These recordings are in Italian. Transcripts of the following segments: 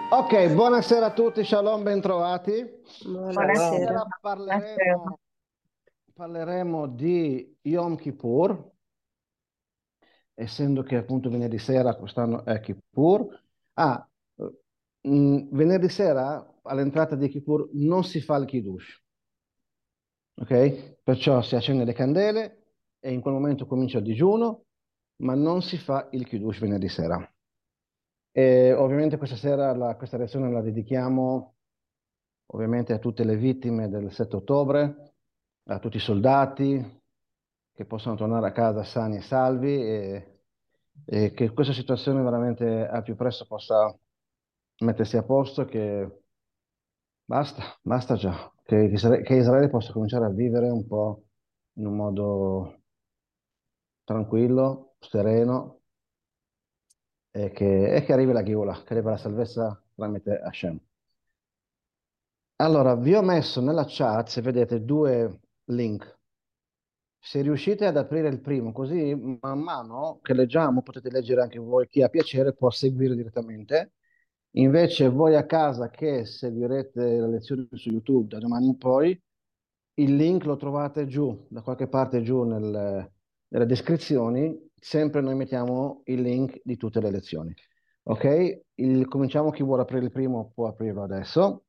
Ok, buonasera a tutti, shalom, bentrovati. Buonasera. Buonasera. Stasera Buonasera. parleremo di Yom Kippur, essendo che appunto venerdì sera quest'anno è Kippur. Ah, venerdì sera all'entrata di Kippur non si fa il Kiddush, ok? Perciò si accende le candele e in quel momento comincia il digiuno, ma non si fa il Kiddush venerdì sera. E ovviamente questa sera questa lezione la dedichiamo ovviamente a tutte le vittime del 7 ottobre, a tutti i soldati che possano tornare a casa sani e salvi e che questa situazione veramente al più presto possa mettersi a posto, che basta, basta già, che Israele possa cominciare a vivere un po' in un modo tranquillo, sereno e che arrivi la Geulah, che arrivi la salvezza tramite Hashem. Allora, vi ho messo nella chat, se vedete, due link. Se riuscite ad aprire il primo, così man mano che leggiamo potete leggere anche voi, chi ha piacere può seguire direttamente. Invece voi a casa che seguirete le lezioni su YouTube da domani in poi, il link lo trovate giù, da qualche parte giù nelle descrizioni, sempre noi mettiamo il link di tutte le lezioni. Ok? Cominciamo, chi vuole aprire il primo può aprirlo adesso.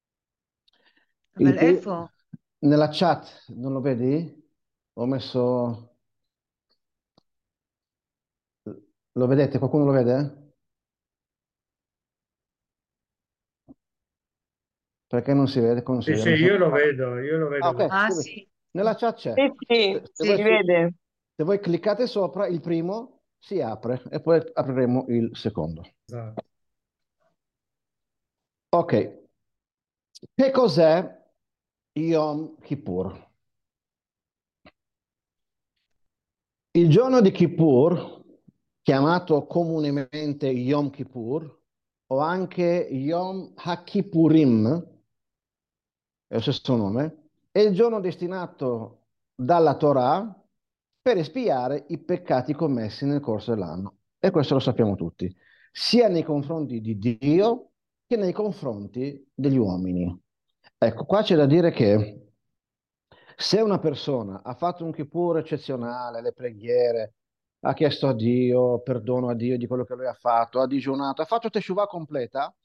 Il pri- Iphone? Nella chat, non lo vedi? Ho messo... Lo vedete? Qualcuno lo vede? Perché non si vede? Come non si Sì, vede? sì, Non so- io lo Ah, vedo ok, Ah, tutto. sì, nella chat c'è. Sì, sì, Se si voi, vede. se voi cliccate sopra, il primo si apre e poi apriremo il secondo. Esatto. Ok, che cos'è Yom Kippur? Il giorno di Kippur, chiamato comunemente Yom Kippur, o anche Yom HaKippurim, è lo stesso nome, è il giorno destinato dalla Torah per espiare i peccati commessi nel corso dell'anno. E questo lo sappiamo tutti, sia nei confronti di Dio che nei confronti degli uomini. Ecco, qua c'è da dire che se una persona ha fatto un Kippur eccezionale, le preghiere, ha chiesto a Dio, perdono a Dio di quello che lui ha fatto, ha digiunato, ha fatto Teshuvah completa,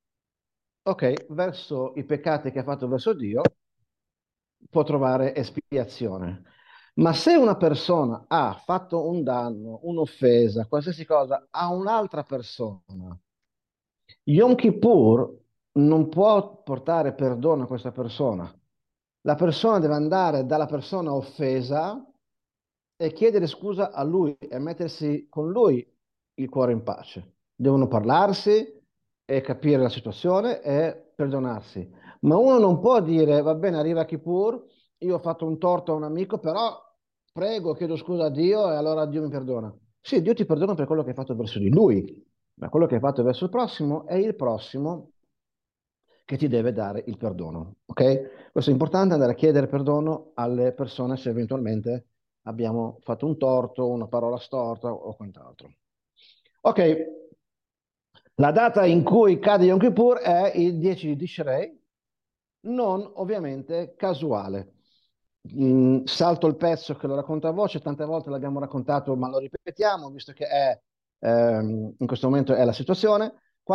ok, verso i peccati che ha fatto verso Dio, può trovare espiazione. Ma se una persona ha fatto un danno, un'offesa, qualsiasi cosa a un'altra persona, Yom Kippur non può portare perdono a questa persona. La persona deve andare dalla persona offesa e chiedere scusa a lui e mettersi con lui il cuore in pace. Devono parlarsi e capire la situazione e perdonarsi. Ma uno non può dire, va bene, arriva Kippur, io ho fatto un torto a un amico, però prego, chiedo scusa a Dio e allora Dio mi perdona. Sì, Dio ti perdona per quello che hai fatto verso di lui, ma quello che hai fatto verso il prossimo è il prossimo che ti deve dare il perdono. Ok? Questo è importante, andare a chiedere perdono alle persone se eventualmente abbiamo fatto un torto, una parola storta o quant'altro. Ok, la data in cui cade Yom Kippur è il 10 di Tishrei, non ovviamente casuale. Salto il pezzo che lo racconto a voce, tante volte l'abbiamo raccontato, ma lo ripetiamo, visto che in questo momento è la situazione.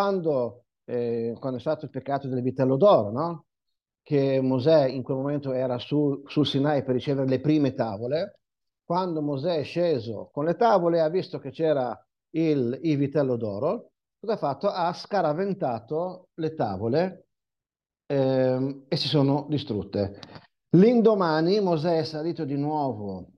Quando è stato il peccato del vitello d'oro, no? Che Mosè in quel momento era sul Sinai per ricevere le prime tavole, quando Mosè è sceso con le tavole e ha visto che c'era il vitello d'oro, cosa ha fatto? Ha scaraventato le tavole e si sono distrutte. L'indomani Mosè è salito di nuovo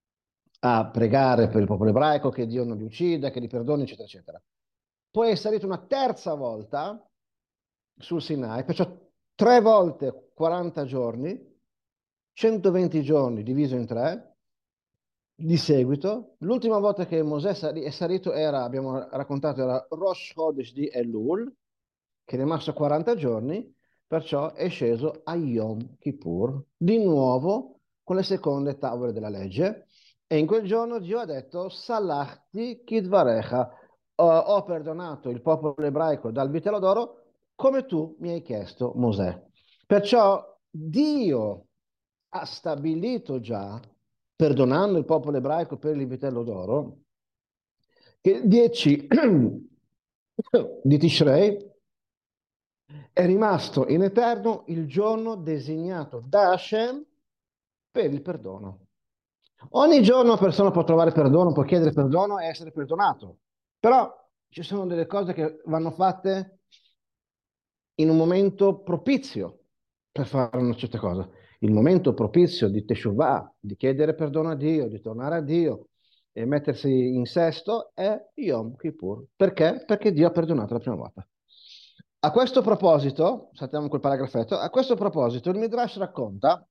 a pregare per il popolo ebraico che Dio non li uccida, che li perdoni, eccetera, eccetera. Poi è salito una terza volta sul Sinai, perciò 3 volte 40 giorni, 120 giorni diviso in tre, di seguito. L'ultima volta che Mosè è salito era, abbiamo raccontato, era Rosh Chodesh di Elul, che è rimasto 40 giorni, perciò è sceso a Yom Kippur, di nuovo con le seconde tavole della legge, e in quel giorno Dio ha detto, Salachti kidvarecha, ho perdonato il popolo ebraico dal vitello d'oro come tu mi hai chiesto, Mosè. Perciò Dio ha stabilito già, perdonando il popolo ebraico per il vitello d'oro, che il 10 di Tishrei è rimasto in eterno il giorno designato da Hashem per il perdono. Ogni giorno una persona può trovare perdono, può chiedere perdono e essere perdonato, però ci sono delle cose che vanno fatte in un momento propizio per fare una certa cosa. Il momento propizio di Teshuvah, di chiedere perdono a Dio, di tornare a Dio e mettersi in sesto è Yom Kippur. Perché? Perché Dio ha perdonato la prima volta. A questo proposito, saltiamo quel paragrafetto, a questo proposito il Midrash racconta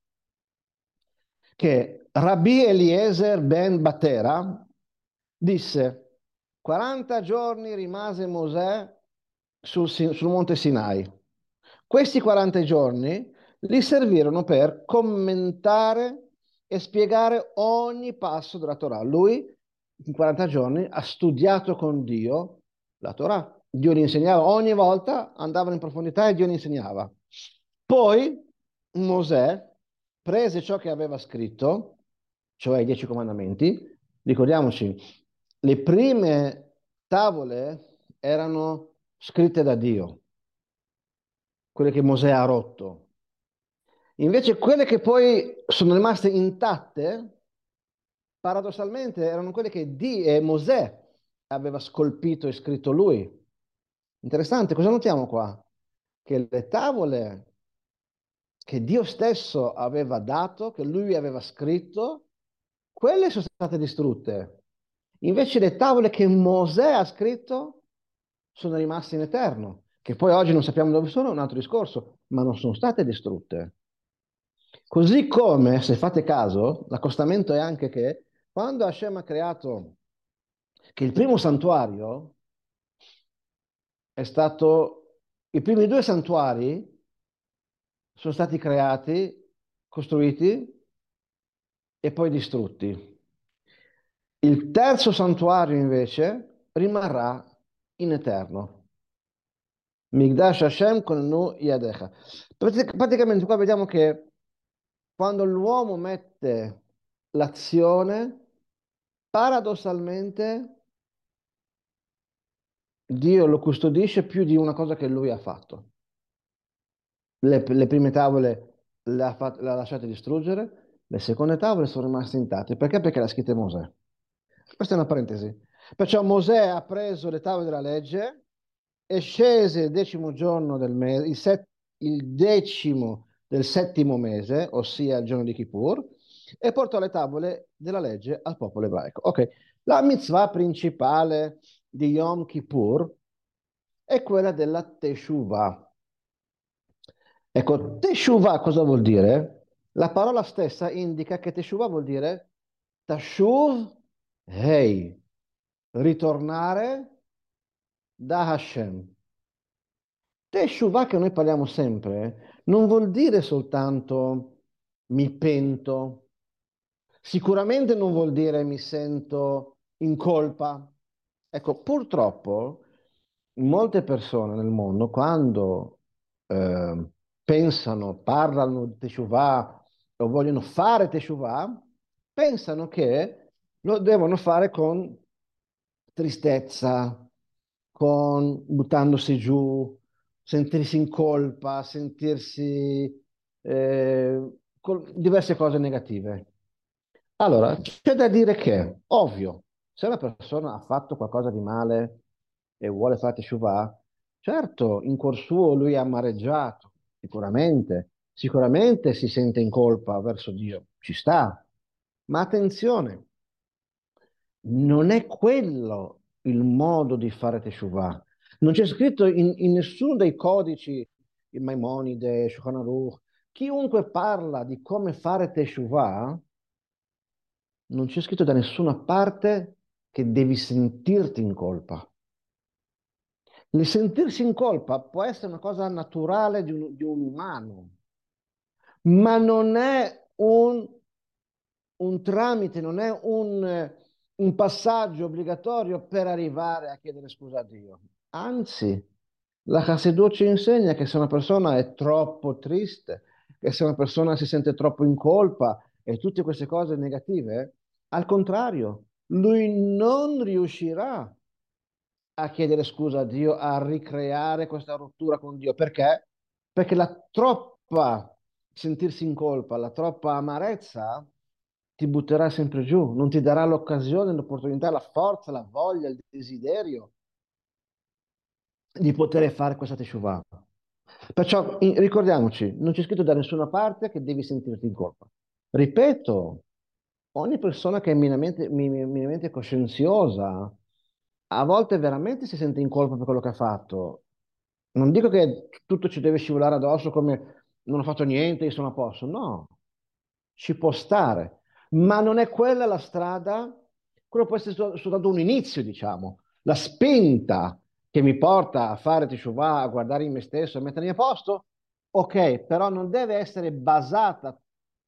che Rabbi Eliezer ben Batera disse 40 giorni rimase Mosè sul monte Sinai. Questi 40 giorni gli servirono per commentare e spiegare ogni passo della Torah. Lui in 40 giorni ha studiato con Dio la Torah. Dio gli insegnava ogni volta, andavano in profondità e Dio gli insegnava. Poi Mosè prese ciò che aveva scritto, cioè i 10 comandamenti. Ricordiamoci, le prime tavole erano scritte da Dio, quelle che Mosè ha rotto. Invece quelle che poi sono rimaste intatte, paradossalmente, erano quelle che Mosè aveva scolpito e scritto lui. Interessante, cosa notiamo qua? Che le tavole che Dio stesso aveva dato, che lui aveva scritto, quelle sono state distrutte. Invece le tavole che Mosè ha scritto sono rimaste in eterno, che poi oggi non sappiamo dove sono, è un altro discorso, ma non sono state distrutte. Così come, se fate caso, l'accostamento è anche che quando Hashem ha creato che il primo santuario è stato, i primi due santuari sono stati creati, costruiti e poi distrutti. Il terzo santuario invece rimarrà in eterno. Migdash Hashem con Nu Yadecha. Praticamente qua vediamo che quando l'uomo mette l'azione, paradossalmente Dio lo custodisce più di una cosa che lui ha fatto. Le prime tavole le ha lasciate distruggere, le seconde tavole sono rimaste intatte. Perché? Perché le ha scritte Mosè. Questa è una parentesi. Perciò Mosè ha preso le tavole della legge e scese il 10° giorno del mese, il 10° del 7° mese, ossia il giorno di Kippur, e portò le tavole della legge al popolo ebraico. Ok, la mitzvah principale di Yom Kippur è quella della Teshuvah. Ecco, Teshuvah cosa vuol dire? La parola stessa indica che Teshuvah vuol dire Tashuv Hei, ritornare da Hashem. Teshuvah che noi parliamo sempre non vuol dire soltanto mi pento, sicuramente non vuol dire mi sento in colpa. Ecco, purtroppo molte persone nel mondo quando pensano, parlano di Teshuvah o vogliono fare Teshuvah, pensano che lo devono fare con tristezza, con buttandosi giù, sentirsi in colpa, sentirsi con diverse cose negative. Allora, c'è da dire che, ovvio, se una persona ha fatto qualcosa di male e vuole fare teshuvah, certo, in cuor suo lui ha amareggiato, sicuramente si sente in colpa verso Dio, ci sta, ma attenzione, non è quello il modo di fare teshuvah. Non c'è scritto in nessuno dei codici, il Maimonide, Shulchan Aruch, chiunque parla di come fare teshuvah, non c'è scritto da nessuna parte che devi sentirti in colpa. Il sentirsi in colpa può essere una cosa naturale di un umano, ma non è un tramite, non è un passaggio obbligatorio per arrivare a chiedere scusa a Dio. Anzi, La Chassidut ci insegna che se una persona è troppo triste, che se una persona si sente troppo in colpa e tutte queste cose negative, al contrario, lui non riuscirà a chiedere scusa a Dio, a ricreare questa rottura con Dio. Perché? Perché la troppa sentirsi in colpa, la troppa amarezza ti butterà sempre giù, non ti darà l'occasione, l'opportunità, la forza, la voglia, il desiderio di poter fare questa teshuvah. Perciò ricordiamoci, non c'è scritto da nessuna parte che devi sentirti in colpa. Ripeto, ogni persona che è minimamente coscienziosa a volte veramente si sente in colpa per quello che ha fatto. Non dico che tutto ci deve scivolare addosso come non ho fatto niente, io sono a posto. No, ci può stare, ma non è quella la strada. Quello può essere soltanto un inizio, diciamo, la spinta che mi porta a fare teshuvah, a guardare in me stesso, a mettermi a posto. Ok, però non deve essere basata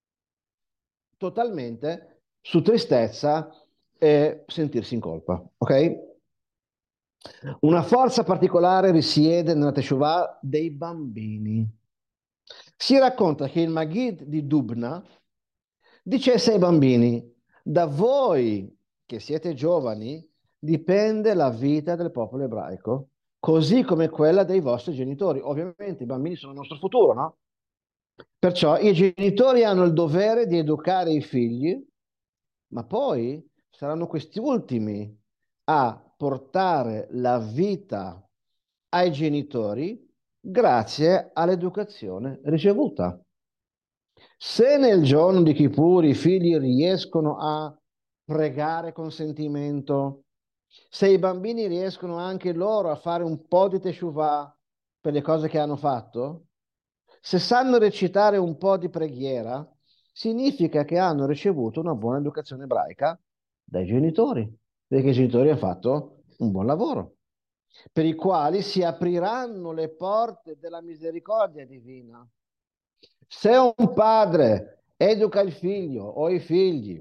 totalmente su tristezza e sentirsi in colpa, ok? Una forza particolare risiede nella Teshuvah dei bambini. Si racconta che il Maggid di Dubna dicesse ai bambini: da voi che siete giovani dipende la vita del popolo ebraico, così come quella dei vostri genitori. Ovviamente i bambini sono il nostro futuro, no? Perciò i genitori hanno il dovere di educare i figli, ma poi saranno questi ultimi a portare la vita ai genitori grazie all'educazione ricevuta. Se nel giorno di Kippur i figli riescono a pregare con sentimento, se i bambini riescono anche loro a fare un po' di teshuvah per le cose che hanno fatto, se sanno recitare un po' di preghiera, significa che hanno ricevuto una buona educazione ebraica dai genitori, perché i genitori hanno fatto un buon lavoro, per i quali si apriranno le porte della misericordia divina. Se un padre educa il figlio o i figli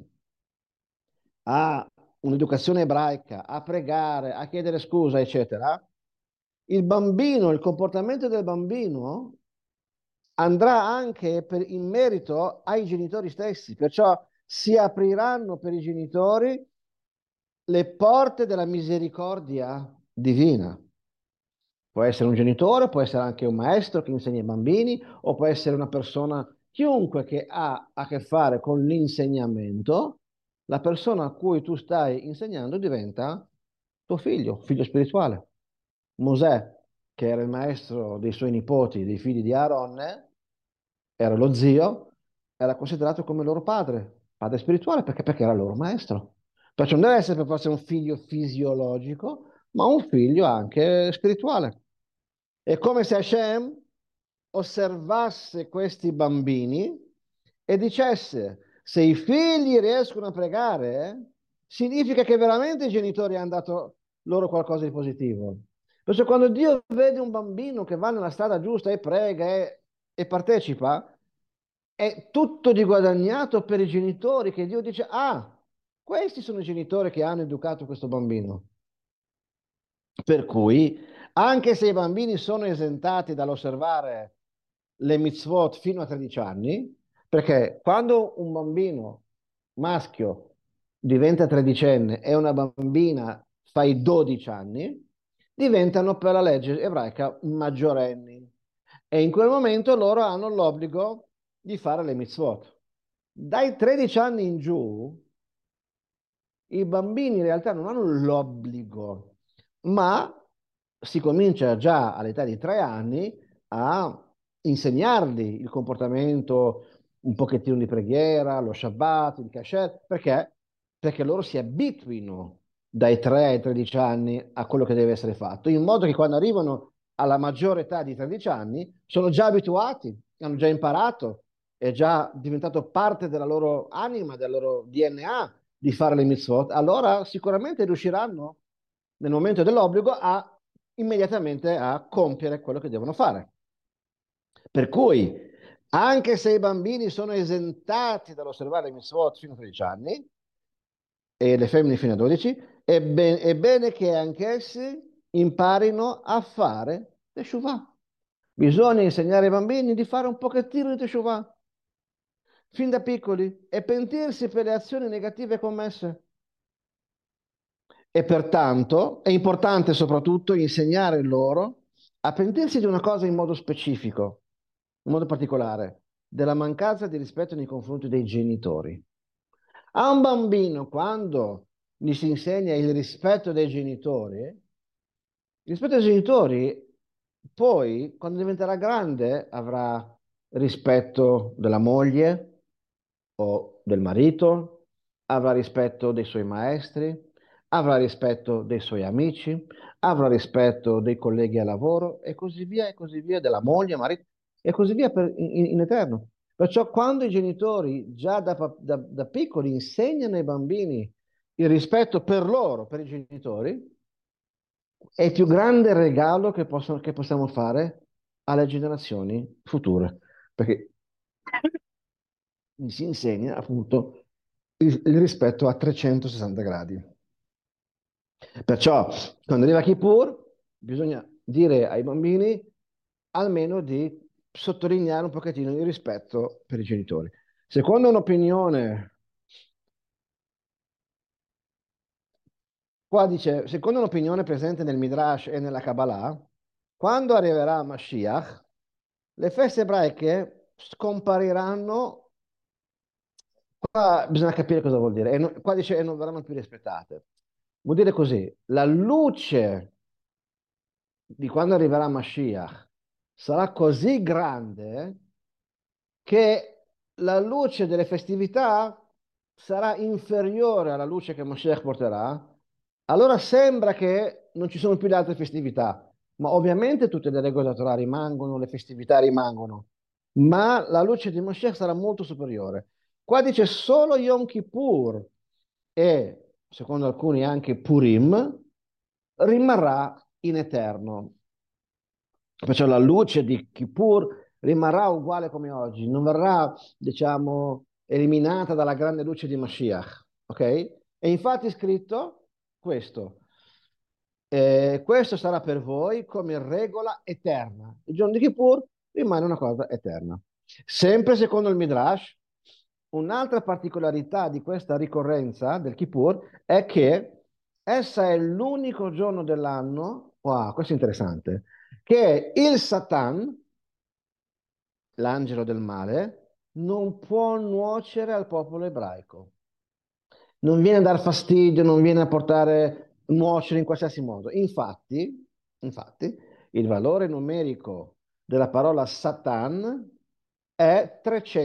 a un'educazione ebraica, a pregare, a chiedere scusa, eccetera, il bambino, il comportamento del bambino andrà anche in merito ai genitori stessi, perciò si apriranno per i genitori le porte della misericordia divina. Può essere un genitore, può essere anche un maestro che insegna ai bambini, o può essere una persona, chiunque che ha a che fare con l'insegnamento, la persona a cui tu stai insegnando diventa tuo figlio, figlio spirituale. Mosè, che era il maestro dei suoi nipoti, dei figli di Aaronne, era lo zio, era considerato come loro padre, padre spirituale, perché era il loro maestro. Perciò non deve essere per forza un figlio fisiologico, ma un figlio anche spirituale. È come se Hashem osservasse questi bambini e dicesse: se i figli riescono a pregare, significa che veramente i genitori hanno dato loro qualcosa di positivo. Perciò quando Dio vede un bambino che va nella strada giusta e prega e partecipa, è tutto di guadagnato per i genitori, che Dio dice: ah, questi sono i genitori che hanno educato questo bambino. Per cui, anche se i bambini sono esentati dall'osservare le mitzvot fino a 13 anni, perché quando un bambino maschio diventa tredicenne e una bambina fa i 12 anni, diventano per la legge ebraica maggiorenni. E in quel momento loro hanno l'obbligo di fare le mitzvot. Dai 13 anni in giù, i bambini in realtà non hanno l'obbligo, ma si comincia già all'età di 3 anni a insegnargli il comportamento un pochettino di preghiera, lo Shabbat, il kasher, perché? Perché loro si abituino dai 3 ai 13 anni a quello che deve essere fatto, in modo che quando arrivano alla maggiore età di 13 anni sono già abituati, hanno già imparato, è già diventato parte della loro anima, del loro DNA di fare le mitzvot, allora sicuramente riusciranno nel momento dell'obbligo a immediatamente a compiere quello che devono fare. Per cui, anche se i bambini sono esentati dall'osservare le mitzvot fino a 13 anni e le femmine fino a 12, è bene che anch'essi imparino a fare Teshuvah. Bisogna insegnare ai bambini di fare un pochettino di teshuvah, fin da piccoli, e pentirsi per le azioni negative commesse. E pertanto è importante soprattutto insegnare loro a pentirsi di una cosa in modo specifico, in modo particolare, della mancanza di rispetto nei confronti dei genitori. A un bambino, quando gli si insegna il rispetto dei genitori, rispetto ai genitori, poi, quando diventerà grande, avrà rispetto della moglie o del marito, avrà rispetto dei suoi maestri, avrà rispetto dei suoi amici, avrà rispetto dei colleghi a lavoro e così via, della moglie, marito, e così via in eterno. Perciò quando i genitori già da piccoli insegnano ai bambini il rispetto per loro, per i genitori, è il più grande regalo che possiamo fare alle generazioni future, perché gli si insegna appunto il rispetto a 360 gradi. Perciò, quando arriva Kippur, bisogna dire ai bambini almeno di sottolineare un pochettino il rispetto per i genitori. Secondo un'opinione, qua dice, secondo un'opinione presente nel Midrash e nella Kabbalah, quando arriverà Mashiach, le feste ebraiche scompariranno. Qua bisogna capire cosa vuol dire. Qua dice e non verranno più rispettate. Vuol dire così, la luce di quando arriverà Mashiach sarà così grande che la luce delle festività sarà inferiore alla luce che Mashiach porterà. Allora sembra che non ci sono più le altre festività, ma ovviamente tutte le regole della Torah rimangono, le festività rimangono, ma la luce di Mashiach sarà molto superiore. Qua dice solo Yom Kippur e, secondo alcuni, anche Purim rimarrà in eterno. Perciò la luce di Kippur rimarrà uguale come oggi, non verrà, diciamo, eliminata dalla grande luce di Mashiach. Ok? E infatti è scritto questo. Questo sarà per voi come regola eterna. Il giorno di Kippur rimane una cosa eterna. Sempre secondo il Midrash, un'altra particolarità di questa ricorrenza del Kippur è che essa è l'unico giorno dell'anno, wow, questo è interessante, che il Satan, l'angelo del male, non può nuocere al popolo ebraico. Non viene a dar fastidio, non viene a portare nuocere in qualsiasi modo. Infatti, il valore numerico della parola Satan è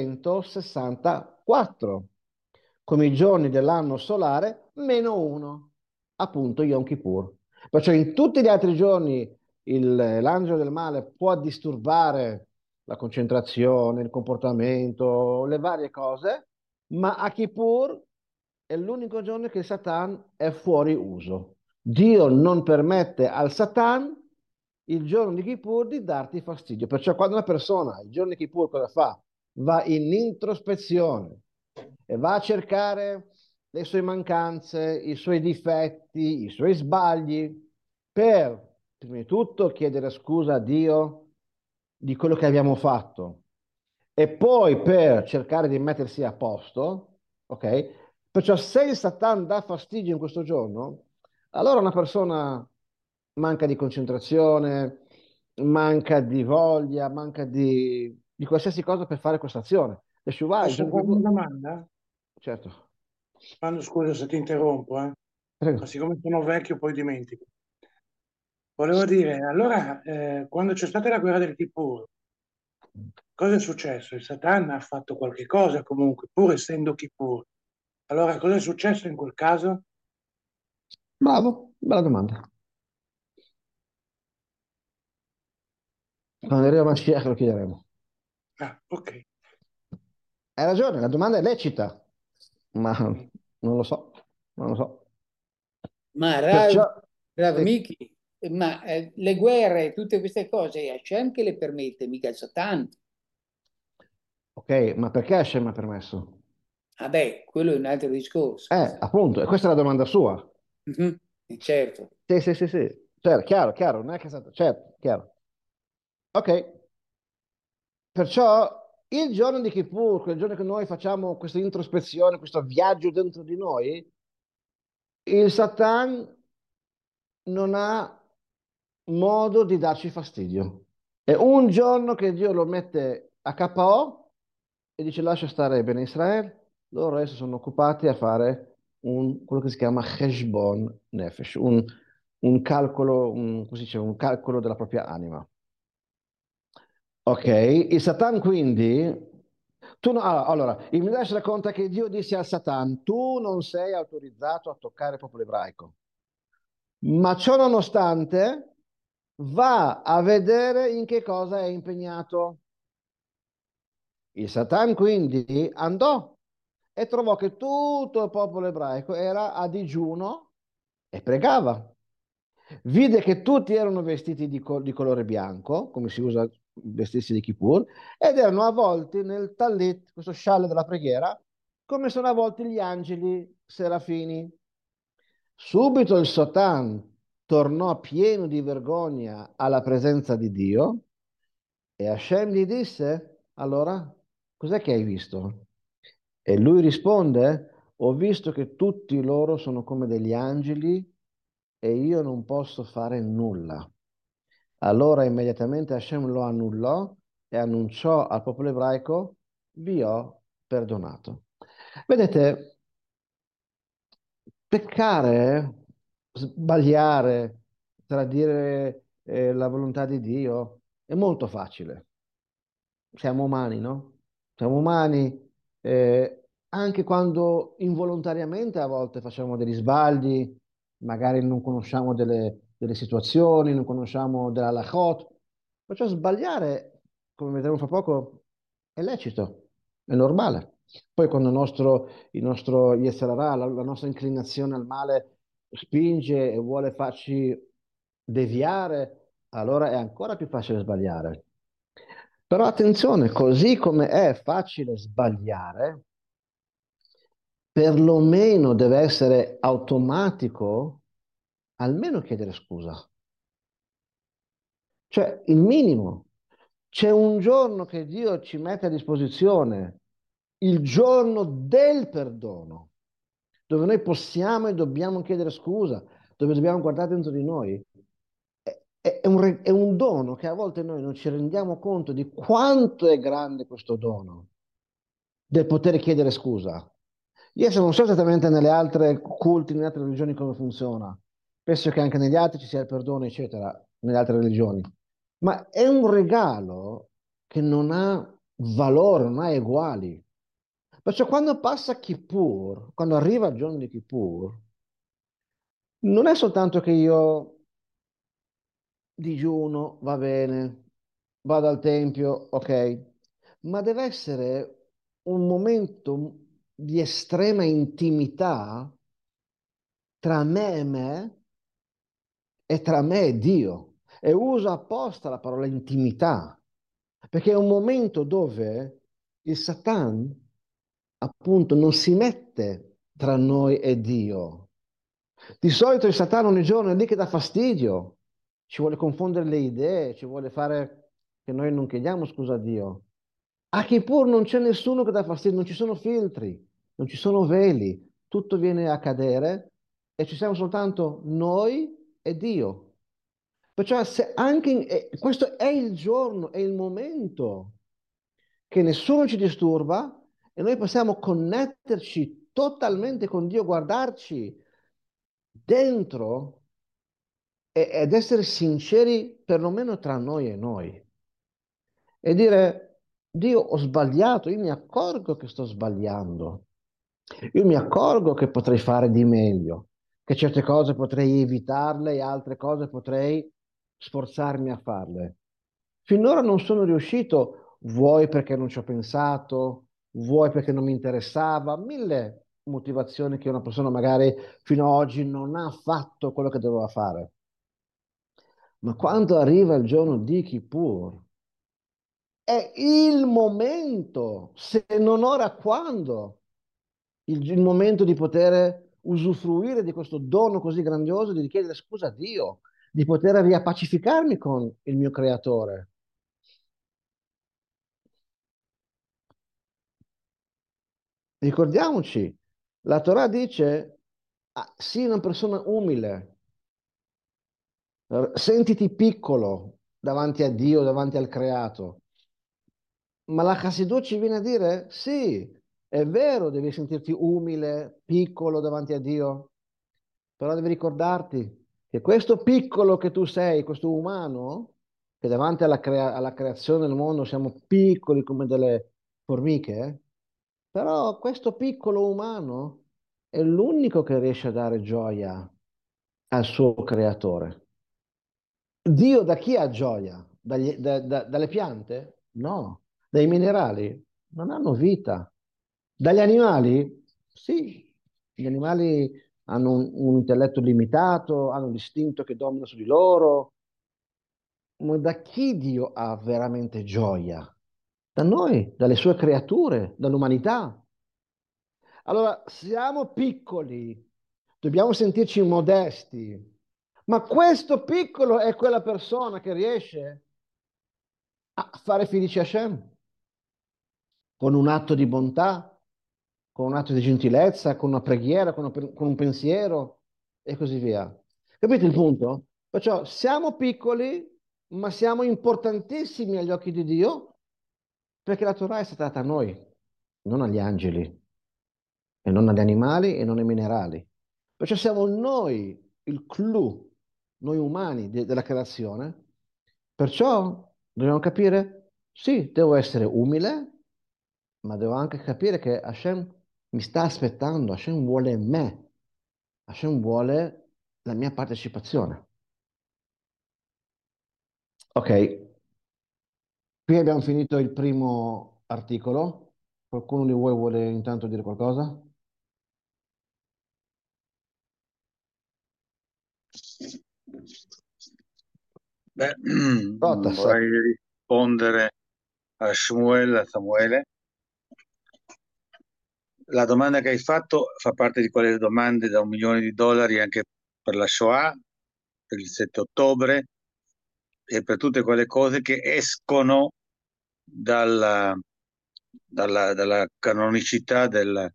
364, come i giorni dell'anno solare meno uno, appunto Yom Kippur. Perciò in tutti gli altri giorni l'angelo del male può disturbare la concentrazione, il comportamento, le varie cose, ma a Kippur è l'unico giorno che Satan è fuori uso. Dio non permette al Satan il giorno di Kippur di darti fastidio. Perciò quando una persona il giorno di Kippur cosa fa? Va in introspezione e va a cercare le sue mancanze, i suoi difetti, i suoi sbagli, per prima di tutto chiedere scusa a Dio di quello che abbiamo fatto e poi per cercare di mettersi a posto, ok? Perciò se il Satan dà fastidio in questo giorno, allora una persona manca di concentrazione, manca di voglia, manca di qualsiasi cosa per fare questa azione. E Shuvah, il Posso giorno di fare Kippur, una domanda? certo, Quando, scusa se ti interrompo, ma prego. siccome sono vecchio poi dimentico. Volevo dire, allora, quando c'è stata la guerra del Kippur, cosa è successo? Il Satan ha fatto qualche cosa comunque, pur essendo Kippur. Allora, cosa è successo in quel caso? Bravo, bella domanda. Quando arriva Mashiach lo chiederemo. Ah, ok. Hai ragione, la domanda è lecita, ma Mm. non lo so, non lo so. Ma Perciò, Rav sì, Miki, ma le guerre, tutte queste cose, Hashem che le permette, mica il Satan. ok, ma perché Hashem ha permesso? Vabbè, quello è un altro discorso. Appunto, e questa è la domanda sua. Mhm. Certo. Sì, sì, sì, sì. Certo, chiaro, chiaro, non è che è stato, certo, chiaro. Ok, perciò il giorno di Kippur, quel giorno che noi facciamo questa introspezione, questo viaggio dentro di noi, il Satan non ha modo di darci fastidio. È un giorno che Dio lo mette a KO e dice lascia stare bene Israele, loro adesso sono occupati a fare quello che si chiama Cheshbon Nefesh, un calcolo, come si dice, un calcolo della propria anima. Ok, il Satan quindi, allora, il Midrash racconta che Dio disse al Satan, tu non sei autorizzato a toccare il popolo ebraico, ma ciò nonostante va a vedere in che cosa è impegnato. Il Satan quindi andò e trovò che tutto il popolo ebraico era a digiuno e pregava. Vide che tutti erano vestiti di colore bianco, come si usa vestirsi di Kippur, ed erano avvolti nel tallit, questo scialle della preghiera, come sono avvolti gli angeli serafini. Subito il Satan tornò pieno di vergogna alla presenza di Dio e Hashem gli disse, allora, cos'è che hai visto? E lui risponde, ho visto che tutti loro sono come degli angeli e io non posso fare nulla. Allora immediatamente Hashem lo annullò e annunciò al popolo ebraico, vi ho perdonato. Vedete, peccare, sbagliare, tradire la volontà di Dio è molto facile. Siamo umani, no? Siamo umani, anche quando involontariamente a volte facciamo degli sbagli, magari non conosciamo delle situazioni, non conosciamo della halachot, perciò sbagliare, come vedremo fra poco, è lecito, è normale. Poi quando il nostro Yetzer Hara, la nostra inclinazione al male spinge e vuole farci deviare, allora è ancora più facile sbagliare. Però attenzione, così come è facile sbagliare, perlomeno deve essere automatico almeno chiedere scusa. Cioè, il minimo. C'è un giorno che Dio ci mette a disposizione, il giorno del perdono, dove noi possiamo e dobbiamo chiedere scusa, dove dobbiamo guardare dentro di noi. È un dono che a volte noi non ci rendiamo conto di quanto è grande questo dono del poter chiedere scusa. Io adesso non so esattamente nelle altre culti, nelle altre religioni come funziona. Penso che anche negli altri ci sia il perdono, eccetera, nelle altre religioni. Ma è un regalo che non ha valore, non ha eguali. Perciò quando passa Kippur, quando arriva il giorno di Kippur, non è soltanto che io digiuno, va bene, vado al tempio, ok, ma deve essere un momento di estrema intimità tra me e tra me e Dio. E uso apposta la parola intimità, perché è un momento dove il Satan, appunto, non si mette tra noi e Dio. Di solito il Satana ogni giorno è lì che dà fastidio, ci vuole confondere le idee, ci vuole fare che noi non chiediamo scusa a Dio. A Kippur non c'è nessuno che dà fastidio, non ci sono filtri, non ci sono veli, tutto viene a cadere e ci siamo soltanto noi e Dio. Perciò se anche questo è il giorno, è il momento che nessuno ci disturba e noi possiamo connetterci totalmente con Dio, guardarci dentro ed essere sinceri perlomeno tra noi e noi e dire, Dio, ho sbagliato, io mi accorgo che sto sbagliando, io mi accorgo che potrei fare di meglio, che certe cose potrei evitarle e altre cose potrei sforzarmi a farle. Finora non sono riuscito, vuoi perché non ci ho pensato, vuoi perché non mi interessava, mille motivazioni che una persona magari fino ad oggi non ha fatto quello che doveva fare. Ma quando arriva il giorno di Kippur, è il momento, se non ora quando, il momento di poter usufruire di questo dono così grandioso, di chiedere scusa a Dio, di poter riappacificarmi con il mio creatore. Ricordiamoci, la Torah dice, sii una persona umile, sentiti piccolo davanti a Dio, davanti al creato. Ma la Chassidut ci viene a dire, sì, è vero, devi sentirti umile, piccolo davanti a Dio, però devi ricordarti che questo piccolo che tu sei, questo umano, che davanti alla creazione del mondo siamo piccoli come delle formiche, però questo piccolo umano è l'unico che riesce a dare gioia al suo creatore. Dio da chi ha gioia? Dalle piante? No. Dai minerali? Non hanno vita. Dagli animali? Sì. Gli animali hanno un intelletto limitato, hanno un istinto che domina su di loro. Ma da chi Dio ha veramente gioia? Da noi, dalle sue creature, dall'umanità. Allora, siamo piccoli, dobbiamo sentirci modesti, ma questo piccolo è quella persona che riesce a fare felice Hashem con un atto di bontà, con un atto di gentilezza, con una preghiera, con un pensiero e così via. Capite il punto? Perciò siamo piccoli, ma siamo importantissimi agli occhi di Dio perché la Torah è stata data a noi, non agli angeli, e non agli animali e non ai minerali. Perciò siamo noi il clou, noi umani della creazione. Perciò dobbiamo capire, sì, devo essere umile, ma devo anche capire che Hashem mi sta aspettando, Hashem vuole me, Hashem vuole la mia partecipazione. Ok, qui abbiamo finito il primo articolo. Qualcuno di voi vuole intanto dire qualcosa? Beh, Rotas. vorrei rispondere a Samuele. La domanda che hai fatto fa parte di quelle domande da $1 milione anche per la Shoah, per il 7 ottobre e per tutte quelle cose che escono dalla, dalla canonicità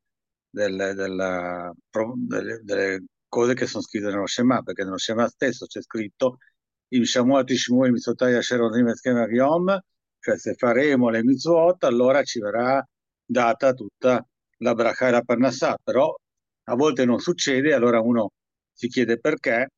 delle cose che sono scritte nello Shema, perché nello Shema stesso c'è scritto im Shamuat Shmuel Mitzvotai Asher Orim Eschem Yom, cioè se faremo le mitzvot allora ci verrà data tutta la bracha e la parnassà, però a volte non succede, allora uno si chiede perché.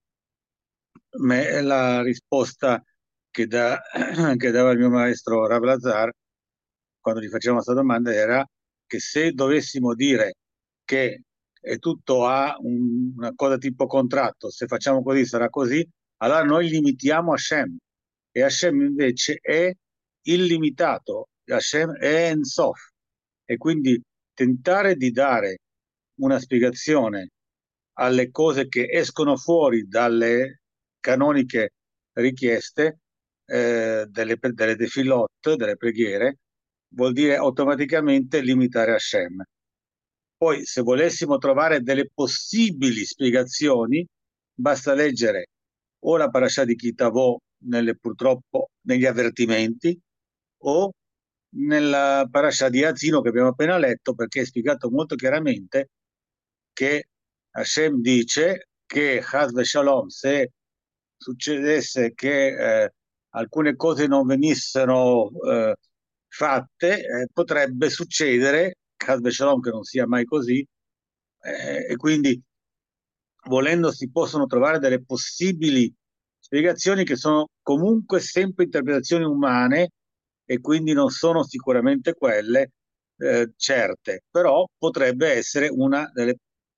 La risposta che dava il mio maestro Rav Lazar quando gli facevamo questa domanda era che se dovessimo dire che è tutto una cosa tipo contratto, se facciamo così sarà così, allora noi limitiamo Hashem e Hashem invece è illimitato, Hashem è Ensof e quindi tentare di dare una spiegazione alle cose che escono fuori dalle canoniche richieste delle tefillot, delle preghiere, vuol dire automaticamente limitare Hashem. Poi, se volessimo trovare delle possibili spiegazioni, basta leggere o la parasha di Kitavò purtroppo negli avvertimenti o nella parasha di Azino che abbiamo appena letto, perché è spiegato molto chiaramente che Hashem dice che Chas Shalom, se succedesse che alcune cose non venissero fatte, potrebbe succedere, Chas Shalom che non sia mai così, e quindi volendo si possono trovare delle possibili spiegazioni che sono comunque sempre interpretazioni umane e quindi non sono sicuramente quelle certe, però potrebbe essere una delle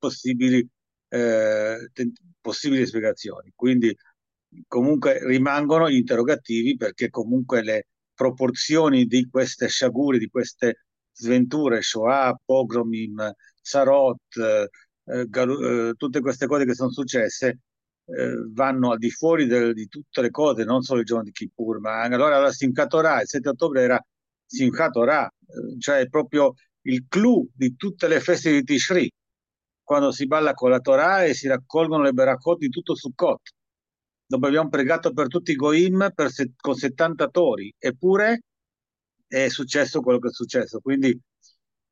possibili spiegazioni. Quindi comunque rimangono gli interrogativi perché comunque le proporzioni di queste sciagure, di queste sventure, Shoah, Pogromim, Sarot, tutte queste cose che sono successe vanno al di fuori di tutte le cose, non solo il giorno di Kippur, ma anche allora la Simchat Torah, il 7 ottobre era Simchat Torah, cioè proprio il clou di tutte le feste di Tishri, quando si balla con la Torah e si raccolgono le Berakot di tutto Sukkot. Dopo abbiamo pregato per tutti i Goim con 70 tori, eppure è successo quello che è successo. Quindi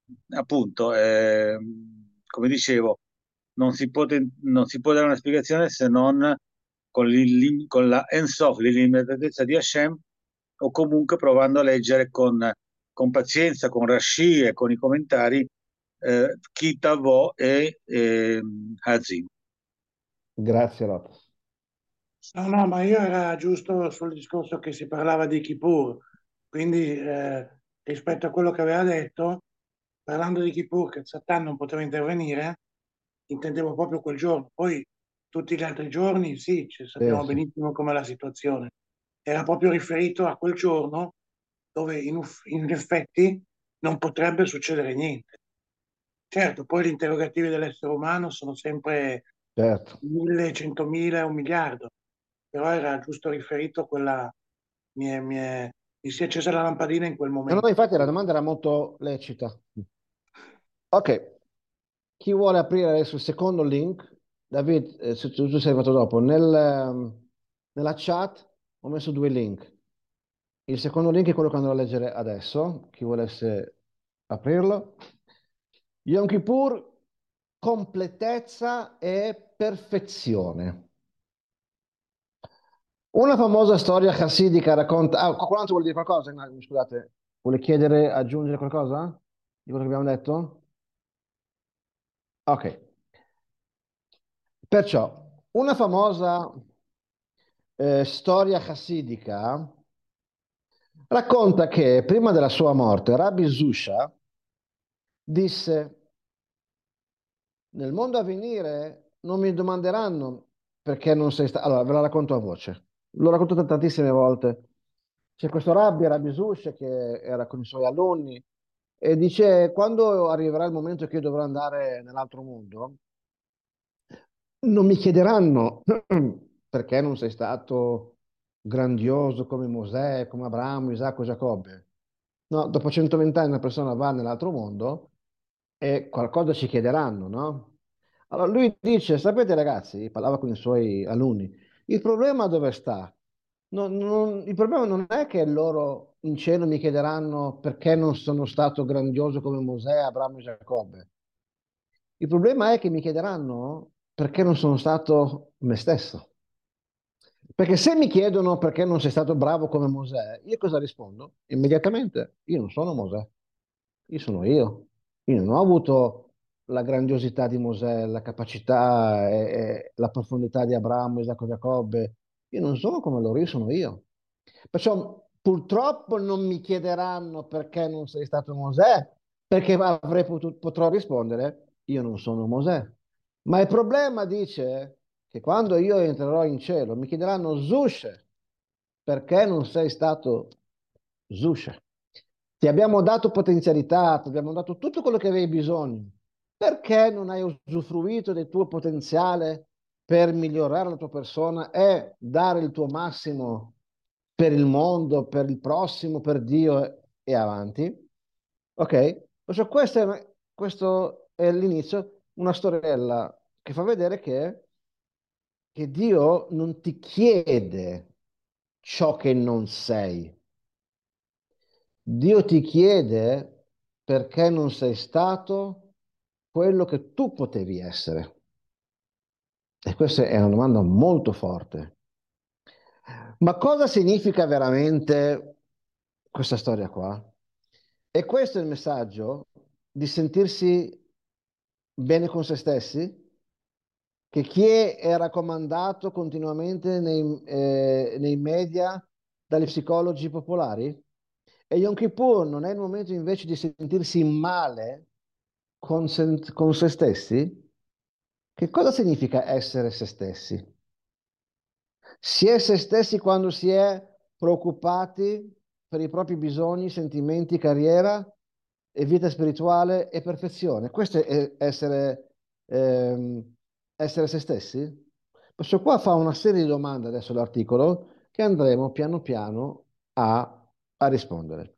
appunto, come dicevo, non si può dare una spiegazione se non con la Ensof, l'illimitatezza di Hashem, o comunque provando a leggere con pazienza, con Rashi e con i commentari Kitavo e Hazim. Grazie, Lotus. No, ma io era giusto sul discorso che si parlava di Kippur, quindi rispetto a quello che aveva detto, parlando di Kippur, che Satan non poteva intervenire, intendevo proprio quel giorno. Poi tutti gli altri giorni, sì, sappiamo Sì. benissimo com'è la situazione. Era proprio riferito a quel giorno dove in effetti non potrebbe succedere niente. Certo, poi gli interrogativi dell'essere umano sono sempre Certo. 1000, 100.000 e 1 miliardo, però era giusto riferito a quella, mi si è accesa la lampadina in quel No, no, momento. infatti la domanda era molto lecita. Ok, chi vuole aprire adesso il secondo link? David, se tu sei arrivato dopo, nella chat ho messo 2 link. Il secondo link è quello che andrò a leggere adesso. Chi volesse aprirlo? Yom Kippur, completezza e perfezione. Una famosa storia chassidica racconta... Ah, qualcun altro vuole dire qualcosa? No, scusate, vuole chiedere, aggiungere qualcosa di quello che abbiamo detto? Ok. Perciò, una famosa storia chassidica racconta che prima della sua morte Rabbi Zusha disse: nel mondo a venire non mi domanderanno perché non sei stato... Allora, ve la racconto a voce. L'ho raccontato tantissime volte. C'è questo Rabbi Zusha, che era con i suoi alunni e dice: quando arriverà il momento che io dovrò andare nell'altro mondo, non mi chiederanno perché non sei stato grandioso come Mosè, come Abramo, Isacco, Giacobbe. No, dopo 120 anni una persona va nell'altro mondo e qualcosa ci chiederanno, no? Allora lui dice, sapete ragazzi, parlava con i suoi alunni, il problema dove sta? Il problema non è che loro in cielo mi chiederanno perché non sono stato grandioso come Mosè, Abramo e Giacobbe. Il problema è che mi chiederanno perché non sono stato me stesso. Perché se mi chiedono perché non sei stato bravo come Mosè, io cosa rispondo? Immediatamente, io non sono Mosè, io sono io. Io non ho avuto la grandiosità di Mosè, la capacità e la profondità di Abramo, Isacco, Giacobbe. Io non sono come loro, io sono io. Perciò purtroppo non mi chiederanno perché non sei stato Mosè, perché potrò rispondere, io non sono Mosè. Ma il problema dice che quando io entrerò in cielo mi chiederanno Zusce, perché non sei stato Zusce? Ti abbiamo dato potenzialità, ti abbiamo dato tutto quello che avevi bisogno. Perché non hai usufruito del tuo potenziale per migliorare la tua persona e dare il tuo massimo per il mondo, per il prossimo, per Dio e avanti? Ok? Perciò questo è l'inizio, una storiella che fa vedere che Dio non ti chiede ciò che non sei. Dio ti chiede perché non sei stato quello che tu potevi essere. E questa è una domanda molto forte. Ma cosa significa veramente questa storia qua? E questo è il messaggio di sentirsi bene con se stessi? Che chi è raccomandato continuamente nei media dagli psicologi popolari? E Yom Kippur non è il momento invece di sentirsi male con se stessi? Che cosa significa essere se stessi? Si è se stessi quando si è preoccupati per i propri bisogni, sentimenti, carriera e vita spirituale e perfezione. Questo è essere se stessi? Questo qua fa una serie di domande adesso l'articolo che andremo piano piano a rispondere.